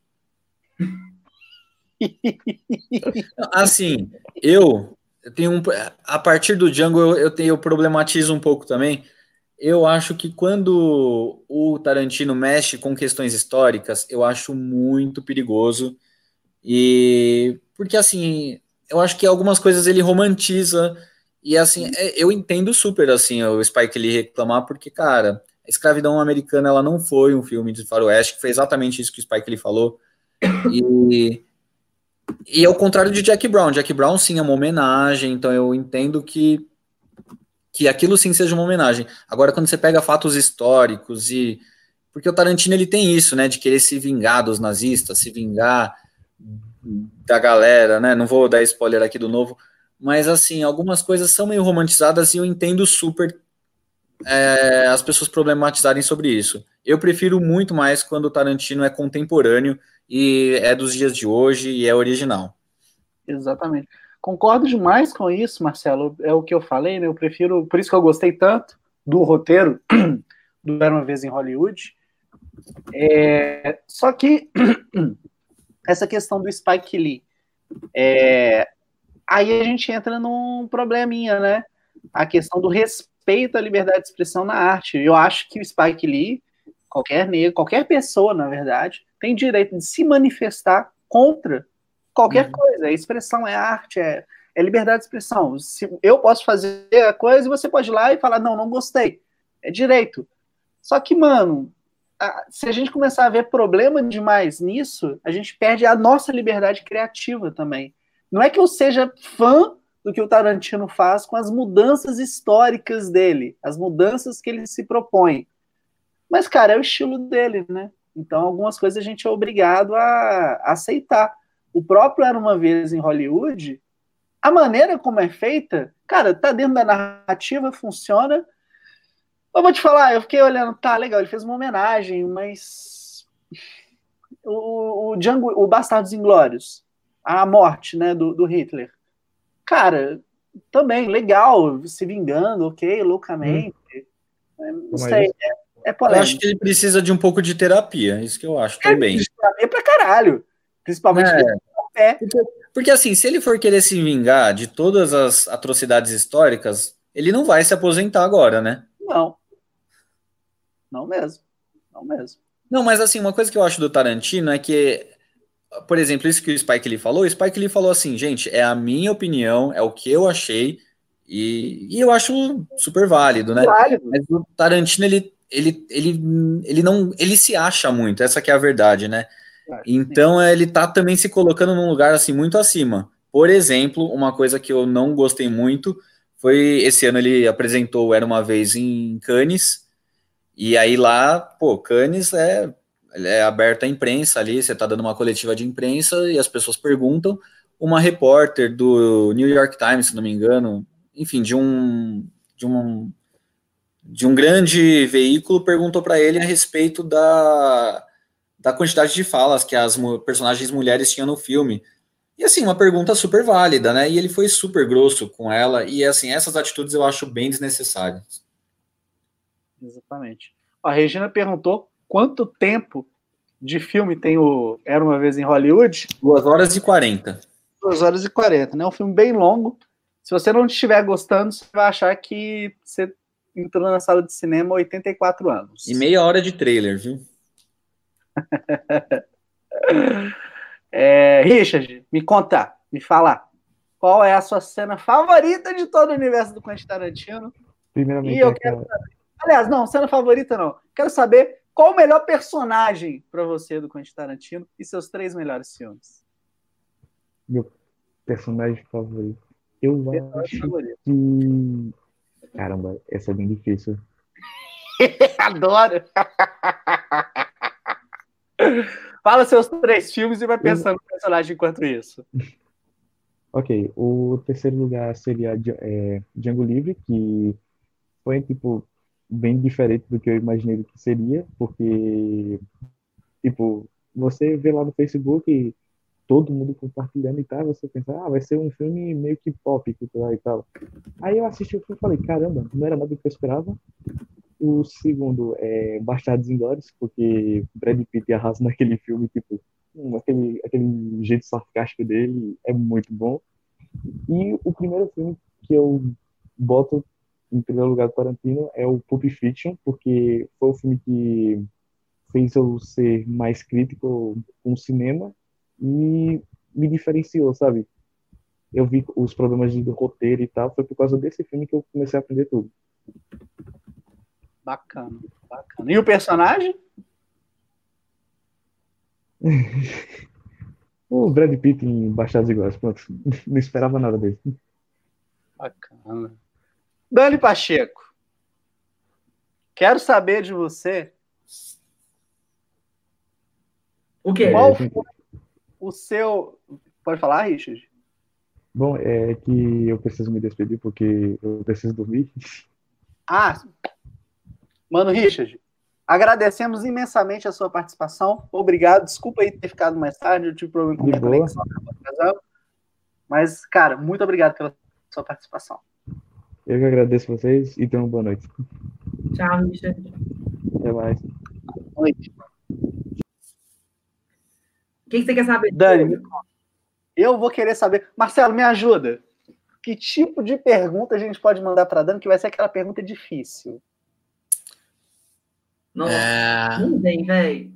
Assim, eu, eu tenho um, a partir do Django eu, eu, tenho, eu problematizo um pouco também. Eu acho que quando o Tarantino mexe com questões históricas, eu acho muito perigoso. E porque assim, eu acho que algumas coisas ele romantiza e assim, eu entendo super assim o Spike Lee reclamar porque, cara, a Escravidão Americana ela não foi um filme de faroeste, que foi exatamente isso que o Spike Lee falou. E E ao contrário de Jack Brown, Jack Brown sim é uma homenagem, então eu entendo que, que aquilo sim seja uma homenagem. Agora, quando você pega fatos históricos e... Porque o Tarantino ele tem isso, né, de querer se vingar dos nazistas, se vingar da galera, né, não vou dar spoiler aqui do novo, mas assim, algumas coisas são meio romantizadas e eu entendo super é, as pessoas problematizarem sobre isso. Eu prefiro muito mais quando o Tarantino é contemporâneo e é dos dias de hoje e é original. Exatamente. Concordo demais com isso, Marcelo. É o que eu falei, né? Eu prefiro, por isso que eu gostei tanto do roteiro do Era Uma Vez em Hollywood. É, só que essa questão do Spike Lee, é, aí a gente entra num probleminha, né? A questão do respeito à liberdade de expressão na arte. Eu acho que o Spike Lee, qualquer negro, qualquer pessoa, na verdade, tem direito de se manifestar contra qualquer uhum. coisa. A expressão é arte, é, é liberdade de expressão. Se eu posso fazer a coisa e você pode ir lá e falar, não, não gostei. É direito. Só que, mano, a, se a gente começar a ver problema demais nisso, a gente perde a nossa liberdade criativa também. Não é que eu seja fã do que o Tarantino faz com as mudanças históricas dele, as mudanças que ele se propõe. Mas, cara, é o estilo dele, né? Então, algumas coisas a gente é obrigado a, a aceitar. O próprio Era Uma Vez em Hollywood, a maneira como é feita, cara, tá dentro da narrativa, funciona. Eu vou te falar, eu fiquei olhando, tá, legal, ele fez uma homenagem, mas o, o Django, o Bastardos Inglórios, a morte, né, do, do Hitler, cara, também, legal, se vingando, ok, loucamente, hum. Não sei, é É eu acho que ele precisa de um pouco de terapia, isso que eu acho também. É, terapia pra caralho. Principalmente é, é. Porque, porque assim, se ele for querer se vingar de todas as atrocidades históricas, ele não vai se aposentar agora, né? Não. Não mesmo. Não mesmo. Não, mas assim, uma coisa que eu acho do Tarantino é que, por exemplo, isso que o Spike Lee falou, o Spike Lee falou assim, gente, é a minha opinião, é o que eu achei, e, e eu acho super válido, né? Válido. Mas o Tarantino, ele Ele, ele, ele não ele se acha muito, essa que é a verdade, né? Então ele tá também se colocando num lugar assim muito acima. Por exemplo, uma coisa que eu não gostei muito foi esse ano ele apresentou Era Uma Vez em Cannes, e aí lá, pô, Cannes é, é aberto à imprensa ali, você tá dando uma coletiva de imprensa e as pessoas perguntam. uma repórter do New York Times, se não me engano, enfim, de um, de um, de um grande veículo, perguntou para ele a respeito da, da quantidade de falas que as personagens mulheres tinham no filme. E, assim, uma pergunta super válida, né? E ele foi super grosso com ela. E, assim, essas atitudes eu acho bem desnecessárias. Exatamente. A Regina perguntou quanto tempo de filme tem o Era Uma Vez em Hollywood? duas horas e quarenta. duas horas e quarenta, né? É um filme bem longo. Se você não estiver gostando, você vai achar que você entrou na sala de cinema há oitenta e quatro anos. E meia hora de trailer, viu? É, Richard, me conta, me fala, qual é a sua cena favorita de todo o universo do Quentin Tarantino? Primeiramente, E eu é quero aquela... saber, aliás, não, cena favorita não. Quero saber qual o melhor personagem para você do Quentin Tarantino e seus três melhores filmes. Meu personagem favorito. Eu Personagem acho favorito. que... Caramba, essa é bem difícil. Adoro! Fala seus três filmes e vai pensando no personagem enquanto isso. Ok, o terceiro lugar seria é, Django Livre, que foi, tipo, bem diferente do que eu imaginei que seria, porque, tipo, você vê lá no Facebook e todo mundo compartilhando e tal, você pensa, ah, vai ser um filme meio que pop, cultural e tal. Aí eu assisti o filme e falei, caramba, não era nada do que eu esperava. O segundo é Bastardos Inglórios, porque Brad Pitt arrasa naquele filme, tipo, hum, aquele, aquele jeito sarcástico dele é muito bom. E o primeiro filme que eu boto em primeiro lugar do Tarantino é o Pulp Fiction, porque foi o filme que fez eu ser mais crítico com o cinema e me diferenciou, sabe? Eu vi os problemas de roteiro e tal, foi por causa desse filme que eu comecei a aprender tudo. Bacana, bacana. E o personagem? O Brad Pitt em Bastardos Inglórios, pronto. Não esperava nada dele. Bacana. Dani Pacheco, quero saber de você O quê? qual É, foi o seu... Pode falar, Richard? bom, é que eu preciso me despedir porque eu preciso dormir. Ah, mano, Richard, agradecemos imensamente a sua participação. Obrigado. Desculpa aí ter ficado mais tarde, eu tive problema com a De minha boa. conexão. Mas, cara, muito obrigado pela sua participação. Eu que agradeço vocês e tenham uma boa noite. Tchau, Richard. Até mais. Boa noite. O que, que você quer saber? Dani, eu vou querer saber. Marcelo, me ajuda. Que tipo de pergunta a gente pode mandar para Dani que vai ser aquela pergunta difícil? Nossa, É... não vem, velho.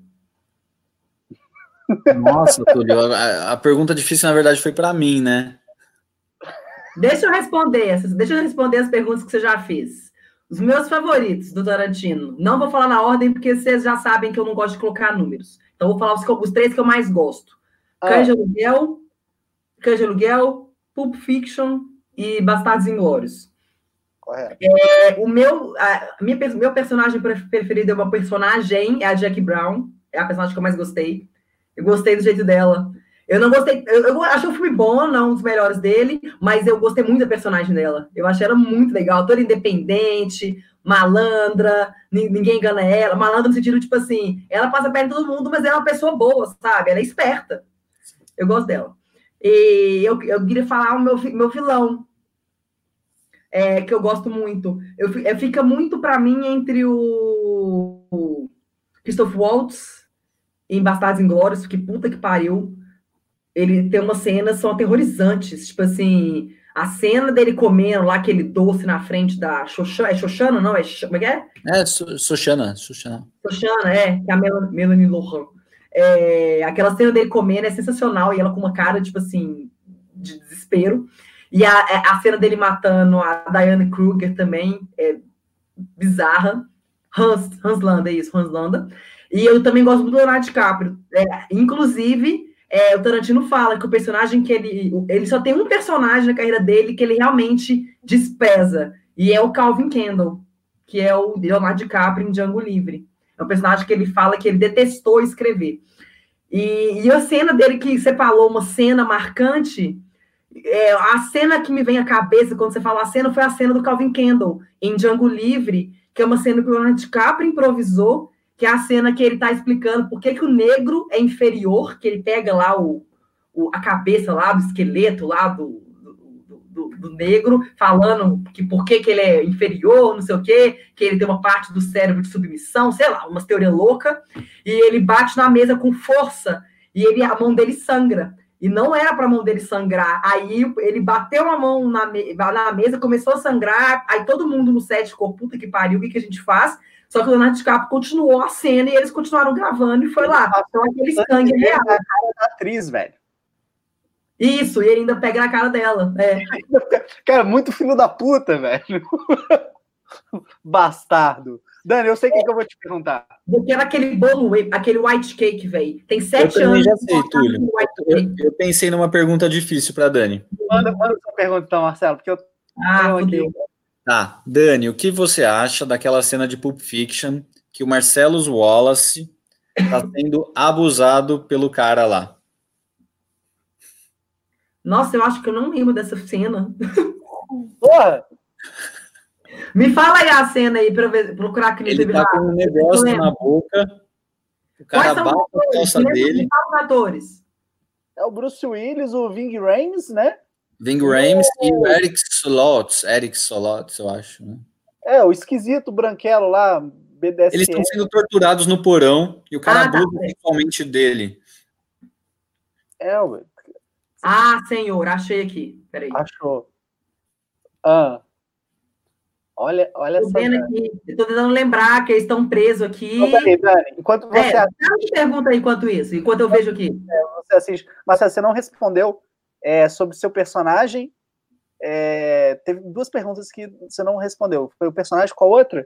Nossa, Túlio, a, a pergunta difícil, na verdade, foi para mim, né? Deixa eu responder essas, deixa eu responder as perguntas que você já fez. Os meus favoritos do Tarantino. Não vou falar na ordem, porque vocês já sabem que eu não gosto de colocar números. Então, vou falar os, os três que eu mais gosto. Ah. Cães de Aluguel, Cães de Aluguel, Pulp Fiction e Bastardos Inglórios. Correto. É, o meu, a minha, meu personagem preferido é uma personagem, é a Jackie Brown. É a personagem que eu mais gostei. Eu gostei do jeito dela. Eu não gostei... Eu, eu achei o filme bom, não um dos melhores dele, mas eu gostei muito da personagem dela. Eu achei ela muito legal. Toda independente, malandra, ninguém engana ela. Malandra no sentido, tipo assim, ela passa perto de todo mundo, mas ela é uma pessoa boa, sabe? Ela é esperta. Eu gosto dela. E eu, eu queria falar o meu, meu vilão, é, que eu gosto muito. Eu, eu, fica muito pra mim entre o, o Christoph Waltz em Bastardos Inglórios, que puta que pariu. Ele tem umas cenas são aterrorizantes, tipo assim, a cena dele comendo lá aquele doce na frente da Xoxana, é Xoxana, não? É, como é que é? É, Xoxana, Xoxana. Xoxana, é, que é a Melanie Lohan. É, aquela cena dele comendo é sensacional, e ela com uma cara, tipo assim, de desespero. E a, a cena dele matando a Diane Kruger também é bizarra. Hans, Hans Landa, é isso, Hans Landa. E eu também gosto muito do Leonardo DiCaprio. É, inclusive... É, o Tarantino fala que o personagem que ele... Ele só tem um personagem na carreira dele que ele realmente despreza. E é o Calvin Kendall, que é o Leonardo DiCaprio em Django Livre. É um personagem que ele fala que ele detestou escrever. E, e a cena dele que você falou, uma cena marcante, é, a cena que me vem à cabeça quando você fala a cena foi a cena do Calvin Kendall, em Django Livre, que é uma cena que o Leonardo DiCaprio improvisou, que é a cena que ele está explicando por que, que o negro é inferior, que ele pega lá o, o, a cabeça lá do esqueleto lá do, do, do, do negro, falando que por que, que ele é inferior, não sei o quê, que ele tem uma parte do cérebro de submissão, sei lá, umas teorias loucas, e ele bate na mesa com força, e ele, a mão dele sangra. E não era para a mão dele sangrar. Aí ele bateu a mão na, me na mesa, começou a sangrar, aí todo mundo no set ficou, puta que pariu, o que, que a gente faz? Só que o Leonardo DiCaprio continuou a cena e eles continuaram gravando e foi lá. Então aquele sangue real. Na cara da atriz, velho. Isso, e ele ainda pega na cara dela. É. Cara, muito filho da puta, velho. Bastardo. Dani, eu sei o é. que, que eu vou te perguntar. Porque era aquele bolo, aquele white cake, velho. Tem sete eu anos. Eu já sei, Túlio. Eu, eu pensei numa pergunta difícil para Dani. Manda, manda sua pergunta, então, Marcelo, porque eu ah, aqui. Tá, Dani, o que você acha daquela cena de Pulp Fiction que o Marcellus Wallace está sendo abusado pelo cara lá? Nossa, eu acho que eu não lembro dessa cena. Porra! Me fala aí a cena aí para procurar aqui no Ele tá com um negócio na boca, o cara bate a calça dele. Atores? É o Bruce Willis, o Ving Rhames, né? Ving Rhames é. E o Eric Solotz, Eric Solotz, eu acho. Né? É, o esquisito branquelo lá, B D S M. Eles estão sendo torturados no porão e o cara ah, abusa tá. Sexualmente dele. É, ué. Ah, senhor, achei aqui. Peraí. Achou. Ah. Olha, olha tô essa. Vendo aqui. Eu tô tentando lembrar que eles estão presos aqui. Então, peraí, Dani, enquanto você é, assiste. Pergunta aí enquanto isso, enquanto eu vejo aqui. É, você assiste. Mas você não respondeu é, sobre o seu personagem. É, teve duas perguntas que você não respondeu. Foi o personagem, qual outra?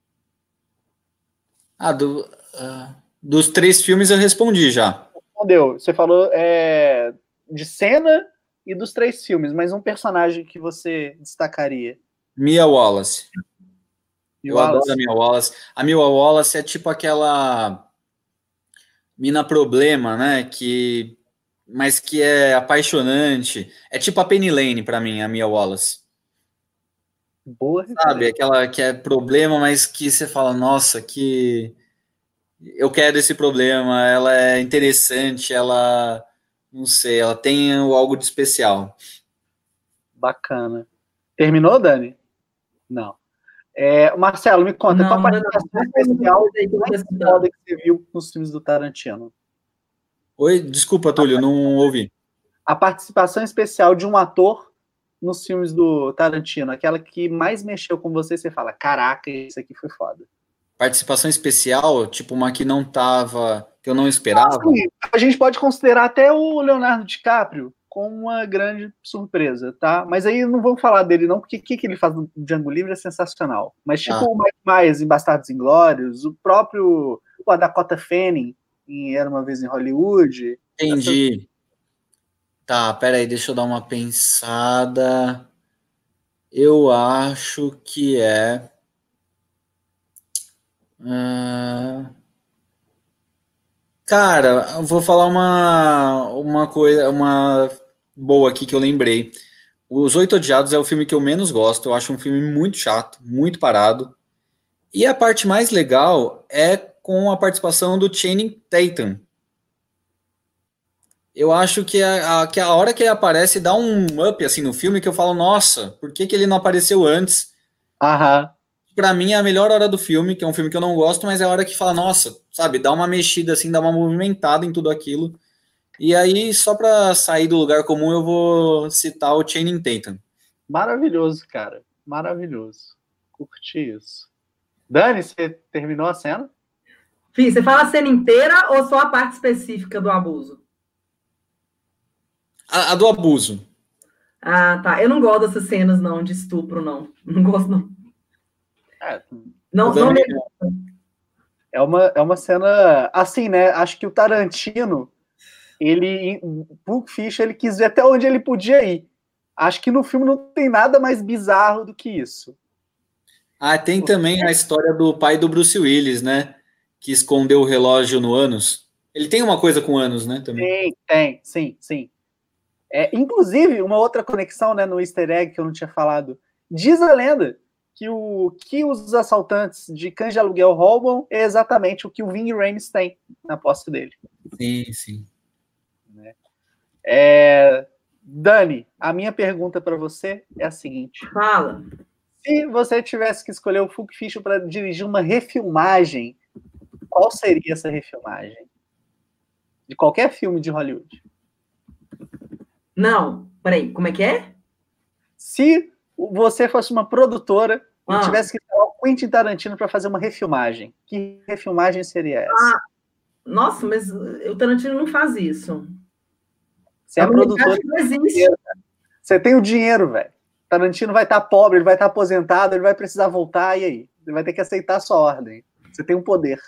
Ah, do, uh, dos três filmes eu respondi já. Respondeu. Você falou é, de cena e dos três filmes, mas um personagem que você destacaria. Mia Wallace. Mia eu Wallace. adoro a Mia Wallace. A Mia Wallace é tipo aquela mina problema, né? Que, mas que é apaixonante. É tipo a Penny Lane pra mim, a Mia Wallace. Boa. Sabe? Aquela que é problema, mas que você fala, nossa, que eu quero esse problema. Ela é interessante, ela, não sei, ela tem algo de especial. Bacana. Terminou, Dani? Não. É, Marcelo, me conta, não, qual a participação especial mais foda que você viu nos filmes do Tarantino? Oi, desculpa, Túlio, eu não ouvi. A participação especial de um ator nos filmes do Tarantino, aquela que mais mexeu com você, você fala, caraca, isso aqui foi foda. Participação especial, tipo uma que não tava, que eu não esperava? Assim, a gente pode considerar até o Leonardo DiCaprio com uma grande surpresa, tá? Mas aí não vamos falar dele não, porque o que, que ele faz no Django Livre é sensacional. Mas tipo ah. o Mike Myers em Bastardos Inglórios, o próprio o Dakota Fanning em Era Uma Vez em Hollywood. Entendi. Essa... Tá, peraí, deixa eu dar uma pensada. Eu acho que é... Uh... Cara, eu vou falar uma, uma coisa, uma boa aqui que eu lembrei. Os Oito Odiados é o filme que eu menos gosto. Eu acho um filme muito chato, muito parado. E a parte mais legal é com a participação do Channing Tatum. Eu acho que a, a, que a hora que ele aparece dá um up assim no filme que eu falo, nossa, por que, que ele não apareceu antes? Aham. Pra mim é a melhor hora do filme, que é um filme que eu não gosto, mas é a hora que fala, nossa, sabe, dá uma mexida assim, dá uma movimentada em tudo aquilo. E aí, só pra sair do lugar comum, eu vou citar o Channing Tatum. Maravilhoso, cara. Maravilhoso. Curti isso. Dani, você terminou a cena? Fih, você fala a cena inteira ou só a parte específica do abuso? A, a do abuso. Ah, tá. Eu não gosto dessas cenas, não, de estupro, não. Não gosto, não. É, não, não me... é, uma, é uma cena assim, né? Acho que o Tarantino, ele, Pulp Fiction, ele quis ver até onde ele podia ir. Acho que no filme não tem nada mais bizarro do que isso. Ah, tem também a história do pai do Bruce Willis, né? Que escondeu o relógio no ânus. Ele tem uma coisa com anos, né? Também. Tem, tem, sim, sim. É, inclusive, uma outra conexão, né, no easter egg que eu não tinha falado. Diz a lenda que o que os assaltantes de cães de aluguel roubam é exatamente o que o Ving Rhames tem na posse dele. Sim, sim. Né? É, Dani, a minha pergunta para você é a seguinte. Fala. Se você tivesse que escolher o Fulk Fischer para dirigir uma refilmagem, qual seria essa refilmagem? De qualquer filme de Hollywood. Não, peraí, como é que é? Se você fosse uma produtora e Ah. tivesse que chamar o Quentin Tarantino para fazer uma refilmagem, que refilmagem seria essa? Ah, nossa, mas o Tarantino não faz isso. Você é, é produtora. Não existe. Você tem o dinheiro, velho. Tarantino vai estar pobre, ele vai estar aposentado, ele vai precisar voltar, e aí? Ele vai ter que aceitar a sua ordem. Você tem o poder.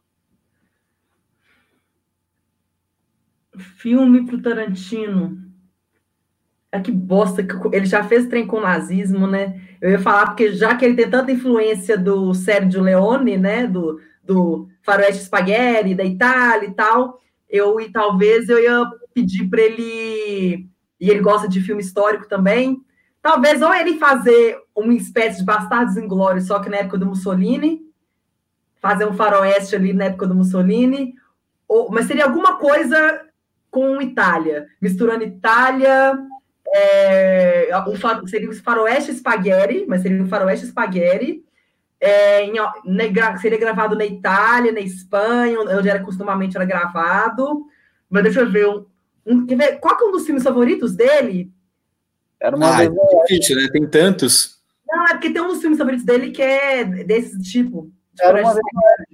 Filme pro Tarantino. É que bosta, que ele já fez trem com o nazismo, né? Eu ia falar, porque já que ele tem tanta influência do Sergio Leone, né? Do, do Faroeste Spaghetti, da Itália e tal, eu e talvez eu ia pedir para ele, e ele gosta de filme histórico também, talvez ou ele fazer uma espécie de Bastardos Inglórios, só que na época do Mussolini, fazer um faroeste ali na época do Mussolini, ou, mas seria alguma coisa com Itália, misturando Itália... É, um, seria o faroeste spaghetti, mas seria o faroeste spaghetti, é, em, na, seria gravado na Itália, na Espanha, onde era costumamente era gravado. Mas deixa eu ver, um, um, quer ver qual que é um dos filmes favoritos dele? Era uma ah, é difícil, né? Tem tantos. Não, é porque tem um dos filmes favoritos dele que é desse tipo. De era uma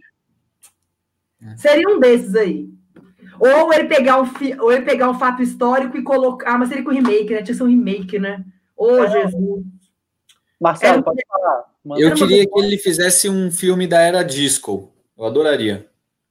seria um desses aí. Ou ele pegar um, ou ele pegar um fato histórico e colocar... Ah, mas seria com remake, né? Tinha que ser um remake, né? Ô, oh, Jesus. Marcelo, é, pode falar. Manda. Eu queria que ele fizesse um filme da era disco. Eu adoraria.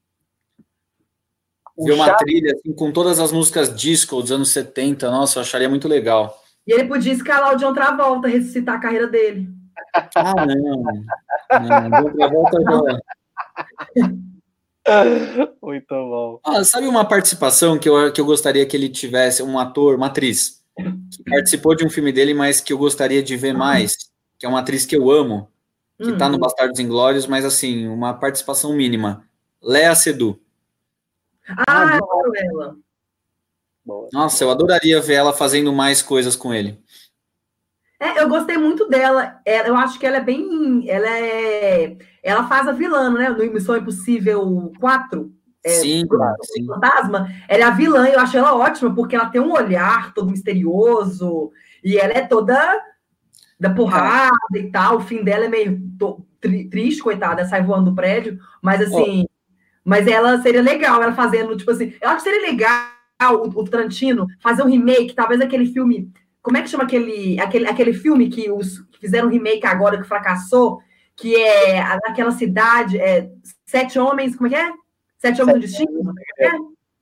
Um Ver uma chato. trilha assim, com todas as músicas disco dos anos setenta. Nossa, eu acharia muito legal. E ele podia escalar o John Travolta, ressuscitar a carreira dele. Ah, não. Não, John Travolta já... Muito bom. Ah, sabe uma participação que eu, que eu gostaria que ele tivesse, um ator, uma atriz, que participou de um filme dele, mas que eu gostaria de ver mais, que é uma atriz que eu amo, que uhum. tá no Bastardos Inglórios, mas assim, uma participação mínima. Léa Seydoux. Ah, eu adoro ela. Nossa, eu adoraria ver ela fazendo mais coisas com ele. É, eu gostei muito dela. Eu acho que ela é bem... Ela é... Ela faz a vilã, né? No Missão Impossível quatro. É, sim, claro, sim. Fantasma. Ela é a vilã. Eu acho ela ótima, porque ela tem um olhar todo misterioso. E ela é toda da porrada é. e tal. O fim dela é meio tri triste, coitada. Sai voando do prédio. Mas, assim... Oh. Mas ela seria legal, ela fazendo, tipo assim... Eu acho que seria legal o, o Tarantino fazer um remake, talvez aquele filme... Como é que chama aquele, aquele, aquele filme que os que fizeram um remake agora que fracassou, que é aquela cidade, é, Sete Homens, como é que é? Sete Homens do Destino? É?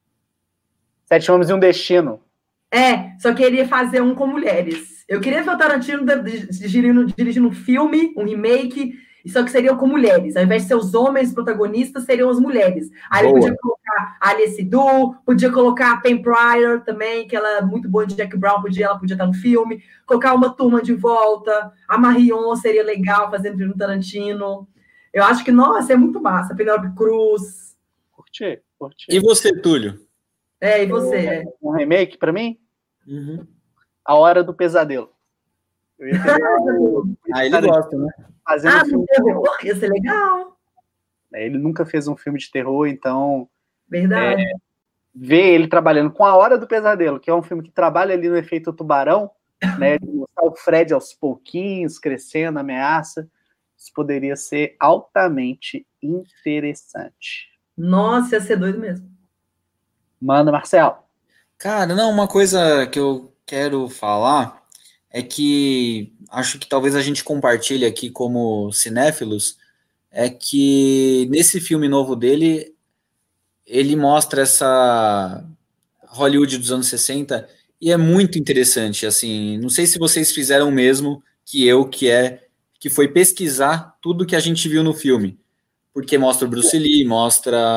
Sete Homens e um Destino. É, só queria fazer um com mulheres. Eu queria ver o Tarantino dirigindo, dirigindo um filme, um remake, só que seriam com mulheres. Ao invés de ser os homens protagonistas, seriam as mulheres. Aí ele podia colocar a Léa Seydoux, podia colocar a Pam Pryor também, que ela é muito boa de Jack Brown, podia, ela podia estar no filme. Colocar uma turma de volta. A Marion seria legal fazendo filme Tarantino. Eu acho que, nossa, é muito massa. Penélope Cruz. Curti, curti. E você, Túlio? É, e você? Um, um remake pra mim? Uhum. A Hora do Pesadelo. Eu ia ter um... Ah, ele gosta, né? Fazendo ah, um filme terror, ia ser legal. Ele nunca fez um filme de terror, então... Verdade. É, ver ele trabalhando com A Hora do Pesadelo, que é um filme que trabalha ali no efeito tubarão, né, de mostrar o Fred aos pouquinhos, crescendo, ameaça, isso poderia ser altamente interessante. Nossa, ia ser doido mesmo. Manda, Marcelo. Cara, não, uma coisa que eu quero falar é que acho que talvez a gente compartilhe aqui como cinéfilos, é que nesse filme novo dele, ele mostra essa Hollywood dos anos sessenta e é muito interessante, assim, não sei se vocês fizeram o mesmo que eu, que é, que foi pesquisar tudo que a gente viu no filme, porque mostra o Bruce Lee, mostra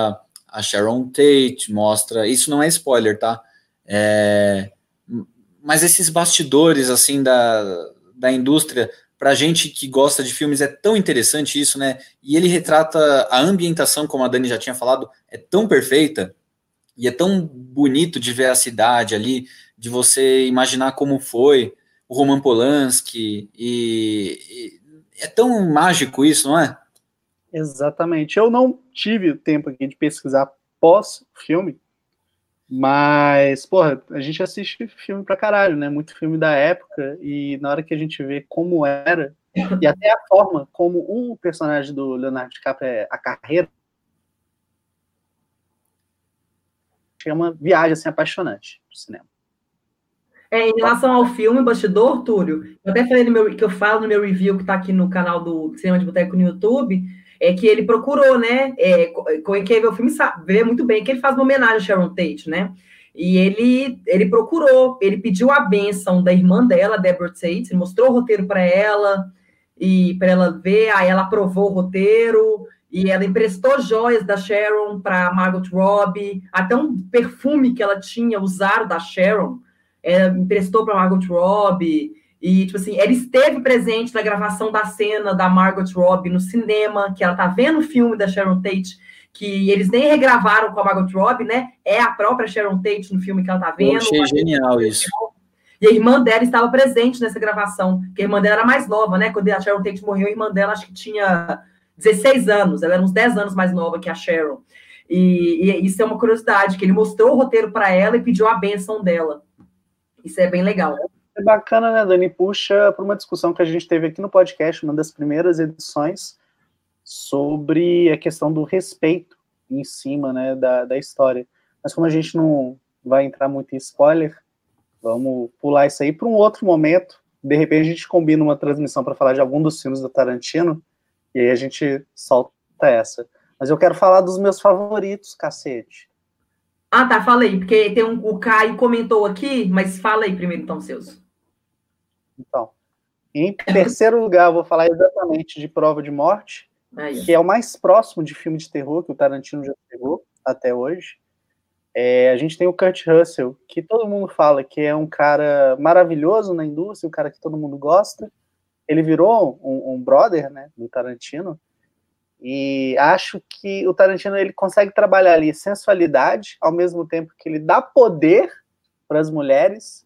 a Sharon Tate, mostra... Isso não é spoiler, tá? É, mas esses bastidores, assim, da, da indústria, pra gente que gosta de filmes, é tão interessante isso, né? E ele retrata a ambientação, como a Dani já tinha falado, é tão perfeita, e é tão bonito de ver a cidade ali, de você imaginar como foi o Roman Polanski, e, e é tão mágico isso, não é? Exatamente. Eu não tive o tempo aqui de pesquisar pós-filme, mas, porra, a gente assiste filme pra caralho, né? Muito filme da época, e na hora que a gente vê como era, e até a forma como um personagem do Leonardo DiCaprio é a carreira, é uma viagem, assim, apaixonante pro cinema. É, em relação ao filme Bastidor, Túlio, eu até falei no meu, que eu falo no meu review que está aqui no canal do Cinema de Boteco no YouTube, é que ele procurou, né? É, quem vê o filme sabe, vê muito bem que ele faz uma homenagem a Sharon Tate, né? E ele, ele procurou, ele pediu a bênção da irmã dela, Deborah Tate, ele mostrou o roteiro para ela, e para ela ver, aí ela aprovou o roteiro, e ela emprestou joias da Sharon para Margot Robbie, até um perfume que ela tinha usado da Sharon, ela emprestou para Margot Robbie, e, tipo assim, ela esteve presente na gravação da cena da Margot Robbie no cinema, que ela tá vendo o filme da Sharon Tate, que eles nem regravaram com a Margot Robbie, né? É a própria Sharon Tate no filme que ela tá vendo. Eu achei genial isso. E a irmã dela estava presente nessa gravação, porque a irmã dela era mais nova, né? Quando a Sharon Tate morreu, a irmã dela acho que tinha dezesseis anos, ela era uns dez anos mais nova que a Sharon. E, e isso é uma curiosidade, que ele mostrou o roteiro para ela e pediu a bênção dela. Isso é bem legal. É bacana, né, Dani? Puxa para uma discussão que a gente teve aqui no podcast, uma das primeiras edições, sobre a questão do respeito em cima, né, da, da história. Mas como a gente não vai entrar muito em spoiler, vamos pular isso aí para um outro momento. De repente a gente combina uma transmissão para falar de algum dos filmes do Tarantino, e aí a gente solta essa. Mas eu quero falar dos meus favoritos, cacete. Ah, tá, falei, porque tem um, o Caio comentou aqui, mas fala aí primeiro, então, seus. Então, em terceiro lugar, eu vou falar exatamente de Prova de Morte, aí, que é o mais próximo de filme de terror que o Tarantino já pegou até hoje. É, a gente tem o Kurt Russell, que todo mundo fala que é um cara maravilhoso na indústria, um cara que todo mundo gosta. Ele virou um, um brother, né, do Tarantino, e acho que o Tarantino ele consegue trabalhar ali sensualidade, ao mesmo tempo que ele dá poder para as mulheres,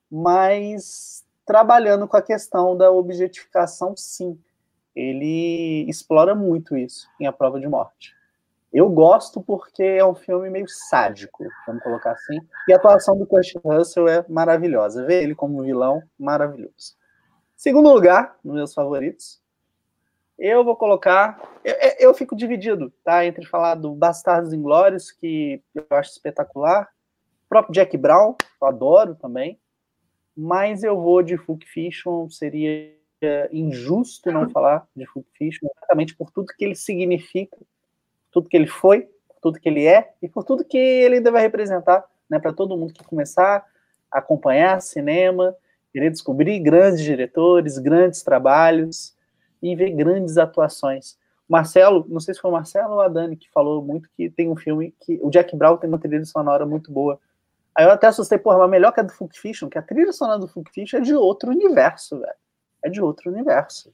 mas trabalhando com a questão da objetificação, sim. Ele explora muito isso em A Prova de Morte. Eu gosto porque é um filme meio sádico, vamos colocar assim, e a atuação do Kurt Russell é maravilhosa. Ver ele como vilão, maravilhoso. Segundo lugar, nos meus favoritos, eu vou colocar... Eu, eu fico dividido, tá? Entre falar do Bastardos Inglórios, que eu acho espetacular, o próprio Jack Brown, eu adoro também, mas eu vou de Pulp Fiction, seria injusto não falar de Pulp Fiction, exatamente por tudo que ele significa, tudo que ele foi, por tudo que ele é, e por tudo que ele ainda vai representar, né, para todo mundo que começar a acompanhar cinema, querer descobrir grandes diretores, grandes trabalhos, e ver grandes atuações. Marcelo, não sei se foi o Marcelo ou a Dani que falou muito que tem um filme que o Jack Brown tem uma trilha sonora muito boa. Aí eu até assustei, porra, mas melhor que a do Pulp Fiction, que a trilha sonora do Pulp Fiction é de outro universo, velho. É de outro universo.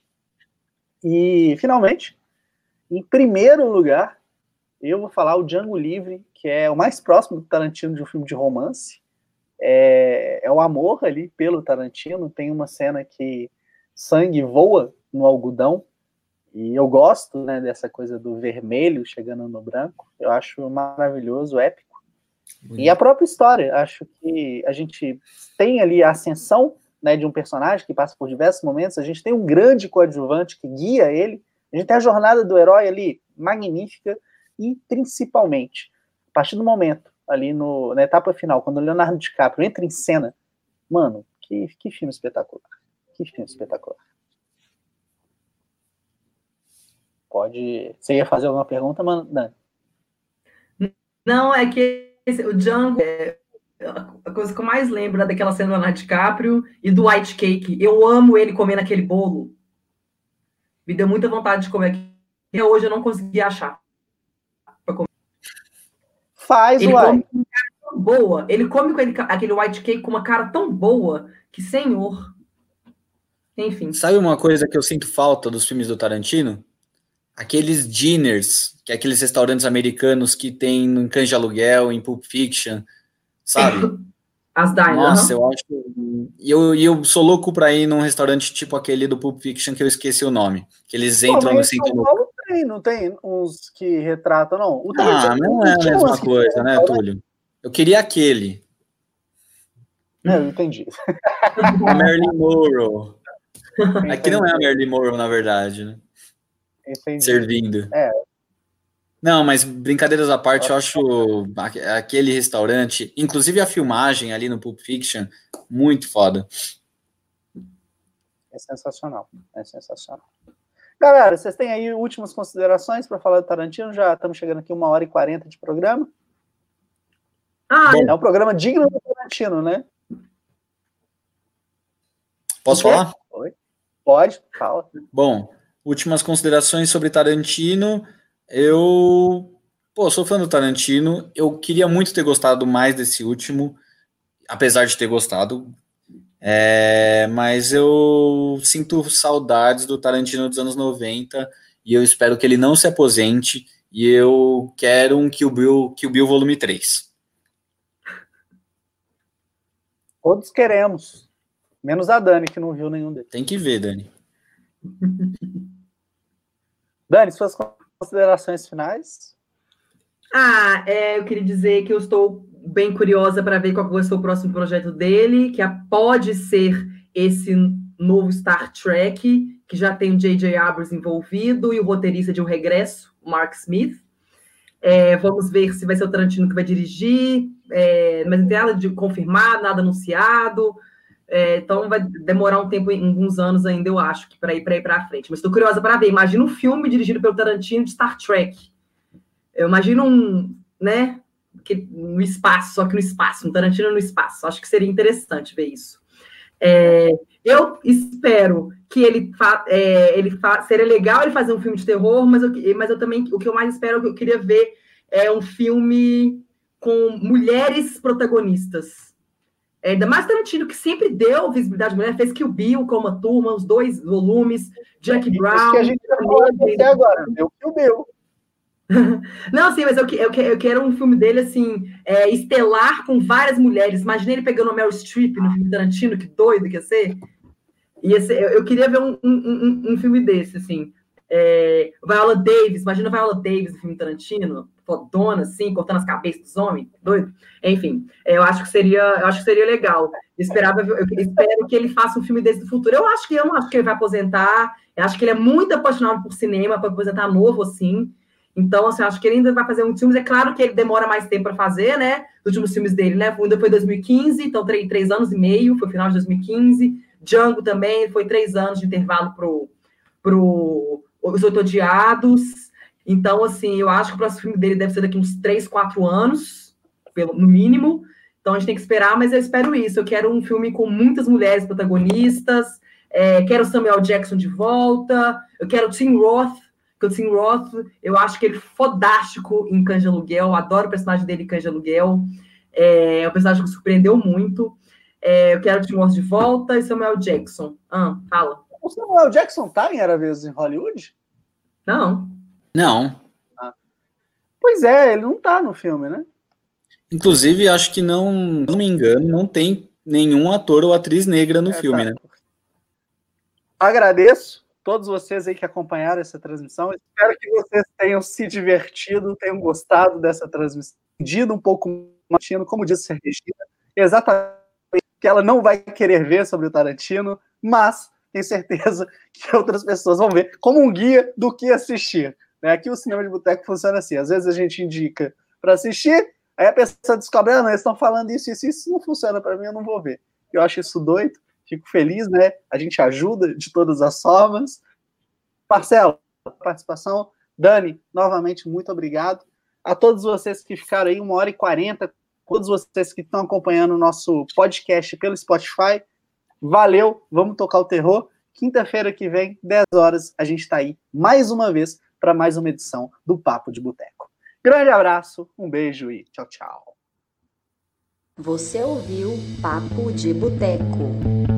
E, finalmente, em primeiro lugar, eu vou falar o Django Livre, que é o mais próximo do Tarantino de um filme de romance. É, é o amor ali pelo Tarantino. Tem uma cena que sangue voa no algodão, e eu gosto, né, dessa coisa do vermelho chegando no branco. Eu acho maravilhoso, épico. Bonito. E a própria história, acho que a gente tem ali a ascensão, né, de um personagem que passa por diversos momentos, a gente tem um grande coadjuvante que guia ele, a gente tem a jornada do herói ali magnífica, e principalmente, a partir do momento, ali no, na etapa final, quando o Leonardo DiCaprio entra em cena, mano, que, que filme espetacular, que filme espetacular. Pode... Você ia fazer alguma pergunta, mano? Dani? Não, é que esse, o Django é a coisa que eu mais lembro é daquela cena do Leonardo DiCaprio e do White Cake. Eu amo ele comendo aquele bolo. Me deu muita vontade de comer aquilo. E hoje eu não consegui achar. Faz, ele uai. come com uma cara tão boa. Ele come com ele, aquele white cake com uma cara tão boa que, senhor. Enfim. Sabe uma coisa que eu sinto falta dos filmes do Tarantino? Aqueles dinners, que é aqueles restaurantes americanos que tem em Cães de Aluguel, em Pulp Fiction, sabe? As diners. Nossa, uh-huh. eu acho... E eu, eu sou louco pra ir num restaurante tipo aquele do Pulp Fiction, que eu esqueci o nome. Que eles entram no centro... Não tem, não tem uns que retratam, não. O ah, não é a mesma coisa, né, Túlio? Eu queria aquele. É, eu entendi. A Marilyn Monroe. Aqui não é a Marilyn Monroe, na verdade, né? Entendi. Servindo. É. Não, mas brincadeiras à parte, eu acho aquele restaurante, inclusive a filmagem ali no Pulp Fiction, muito foda. É sensacional, é sensacional. Galera, vocês têm aí últimas considerações para falar do Tarantino? Já estamos chegando aqui uma hora e quarenta de programa. Ah, é um programa digno do Tarantino, né? Posso falar? Oi? Pode, fala. Bom, últimas considerações sobre Tarantino. Eu, pô, sou fã do Tarantino. Eu queria muito ter gostado mais desse último, apesar de ter gostado. É, mas eu sinto saudades do Tarantino dos anos noventa e eu espero que ele não se aposente. E eu quero um Kill Bill, Kill Bill volume três. Todos queremos. Menos a Dani, que não viu nenhum deles. Tem que ver, Dani. Dani, suas considerações finais? Ah, é, eu queria dizer que eu estou bem curiosa para ver qual vai ser o próximo projeto dele, que pode ser esse novo Star Trek, que já tem o J J Abrams envolvido e o roteirista de Um Regresso, Mark Smith. É, vamos ver se vai ser o Tarantino que vai dirigir, é, mas não tem nada de confirmado, nada anunciado. É, então vai demorar um tempo, alguns anos ainda, eu acho, que para ir para ir para frente. Mas estou curiosa para ver. Imagina um filme dirigido pelo Tarantino de Star Trek. Eu imagino um, né, que, no espaço, só que no espaço, um Tarantino no espaço. Acho que seria interessante ver isso. É, eu espero que ele, fa, é, ele fa, seria legal ele fazer um filme de terror, mas eu, mas eu também, o que eu mais espero, o que eu queria ver é um filme com mulheres protagonistas. É, ainda mais Tarantino, que sempre deu visibilidade à mulher, fez Kill Bill com uma turma, os dois volumes, Jack Brown... Isso que a gente vai falar até agora, deu Kill Bill. Não, sim, mas eu, eu, eu quero um filme dele, assim, é, estelar com várias mulheres. Imagina ele pegando a Meryl Streep no filme Tarantino, que doido que ia ser. Ia ser eu, eu queria ver um, um, um filme desse, assim. É, Viola Davis, imagina a Viola Davis no filme Tarantino, fodona, assim, cortando as cabeças dos homens, doido. Enfim, é, eu acho que seria, eu acho que seria legal. Eu esperava, eu espero que ele faça um filme desse no futuro. Eu acho que eu não acho que ele vai aposentar. Eu acho que ele é muito apaixonado por cinema, para aposentar novo, assim. Então, assim, acho que ele ainda vai fazer muitos filmes. É claro que ele demora mais tempo para fazer, né? Os últimos filmes dele, né? Ainda foi dois mil e quinze, então três, três anos e meio, foi final de dois mil e quinze. Django também, foi três anos de intervalo pro, pro Os Oito Odiados. Então, assim, eu acho que o próximo filme dele deve ser daqui uns três, quatro anos, pelo, no mínimo. Então, a gente tem que esperar, mas eu espero isso. Eu quero um filme com muitas mulheres protagonistas, é, quero Samuel Jackson de volta, eu quero Tim Roth, porque o Tim Roth, eu acho que ele é fodástico em Cães de Aluguel, eu adoro o personagem dele em Cães de Aluguel, é um personagem que me surpreendeu muito. É, eu quero o Tim Roth de volta e Samuel Jackson. Ah, fala. O Samuel Jackson tá em Era Vez em Hollywood? Não. Não. Ah. Pois é, ele não tá no filme, né? Inclusive, acho que não, não me engano, não tem nenhum ator ou atriz negra no é, filme, tá. né? Agradeço todos vocês aí que acompanharam essa transmissão. Espero que vocês tenham se divertido, tenham gostado dessa transmissão, entendido um pouco mais, como disse a Regina, exatamente que ela não vai querer ver sobre o Tarantino, mas tenho certeza que outras pessoas vão ver como um guia do que assistir. Aqui o Cinema de Boteco funciona assim, às vezes a gente indica para assistir, aí a pessoa descobre, ah, não, eles estão falando isso, isso, isso não funciona para mim, eu não vou ver. Eu acho isso doido. Fico feliz, né? A gente ajuda de todas as formas. Marcelo, participação. Dani, novamente, muito obrigado. A todos vocês que ficaram aí uma hora e quarenta, todos vocês que estão acompanhando o nosso podcast pelo Spotify, valeu, vamos tocar o terror. Quinta-feira que vem, dez horas, a gente está aí mais uma vez para mais uma edição do Papo de Boteco. Grande abraço, um beijo e tchau, tchau. Você ouviu Papo de Boteco.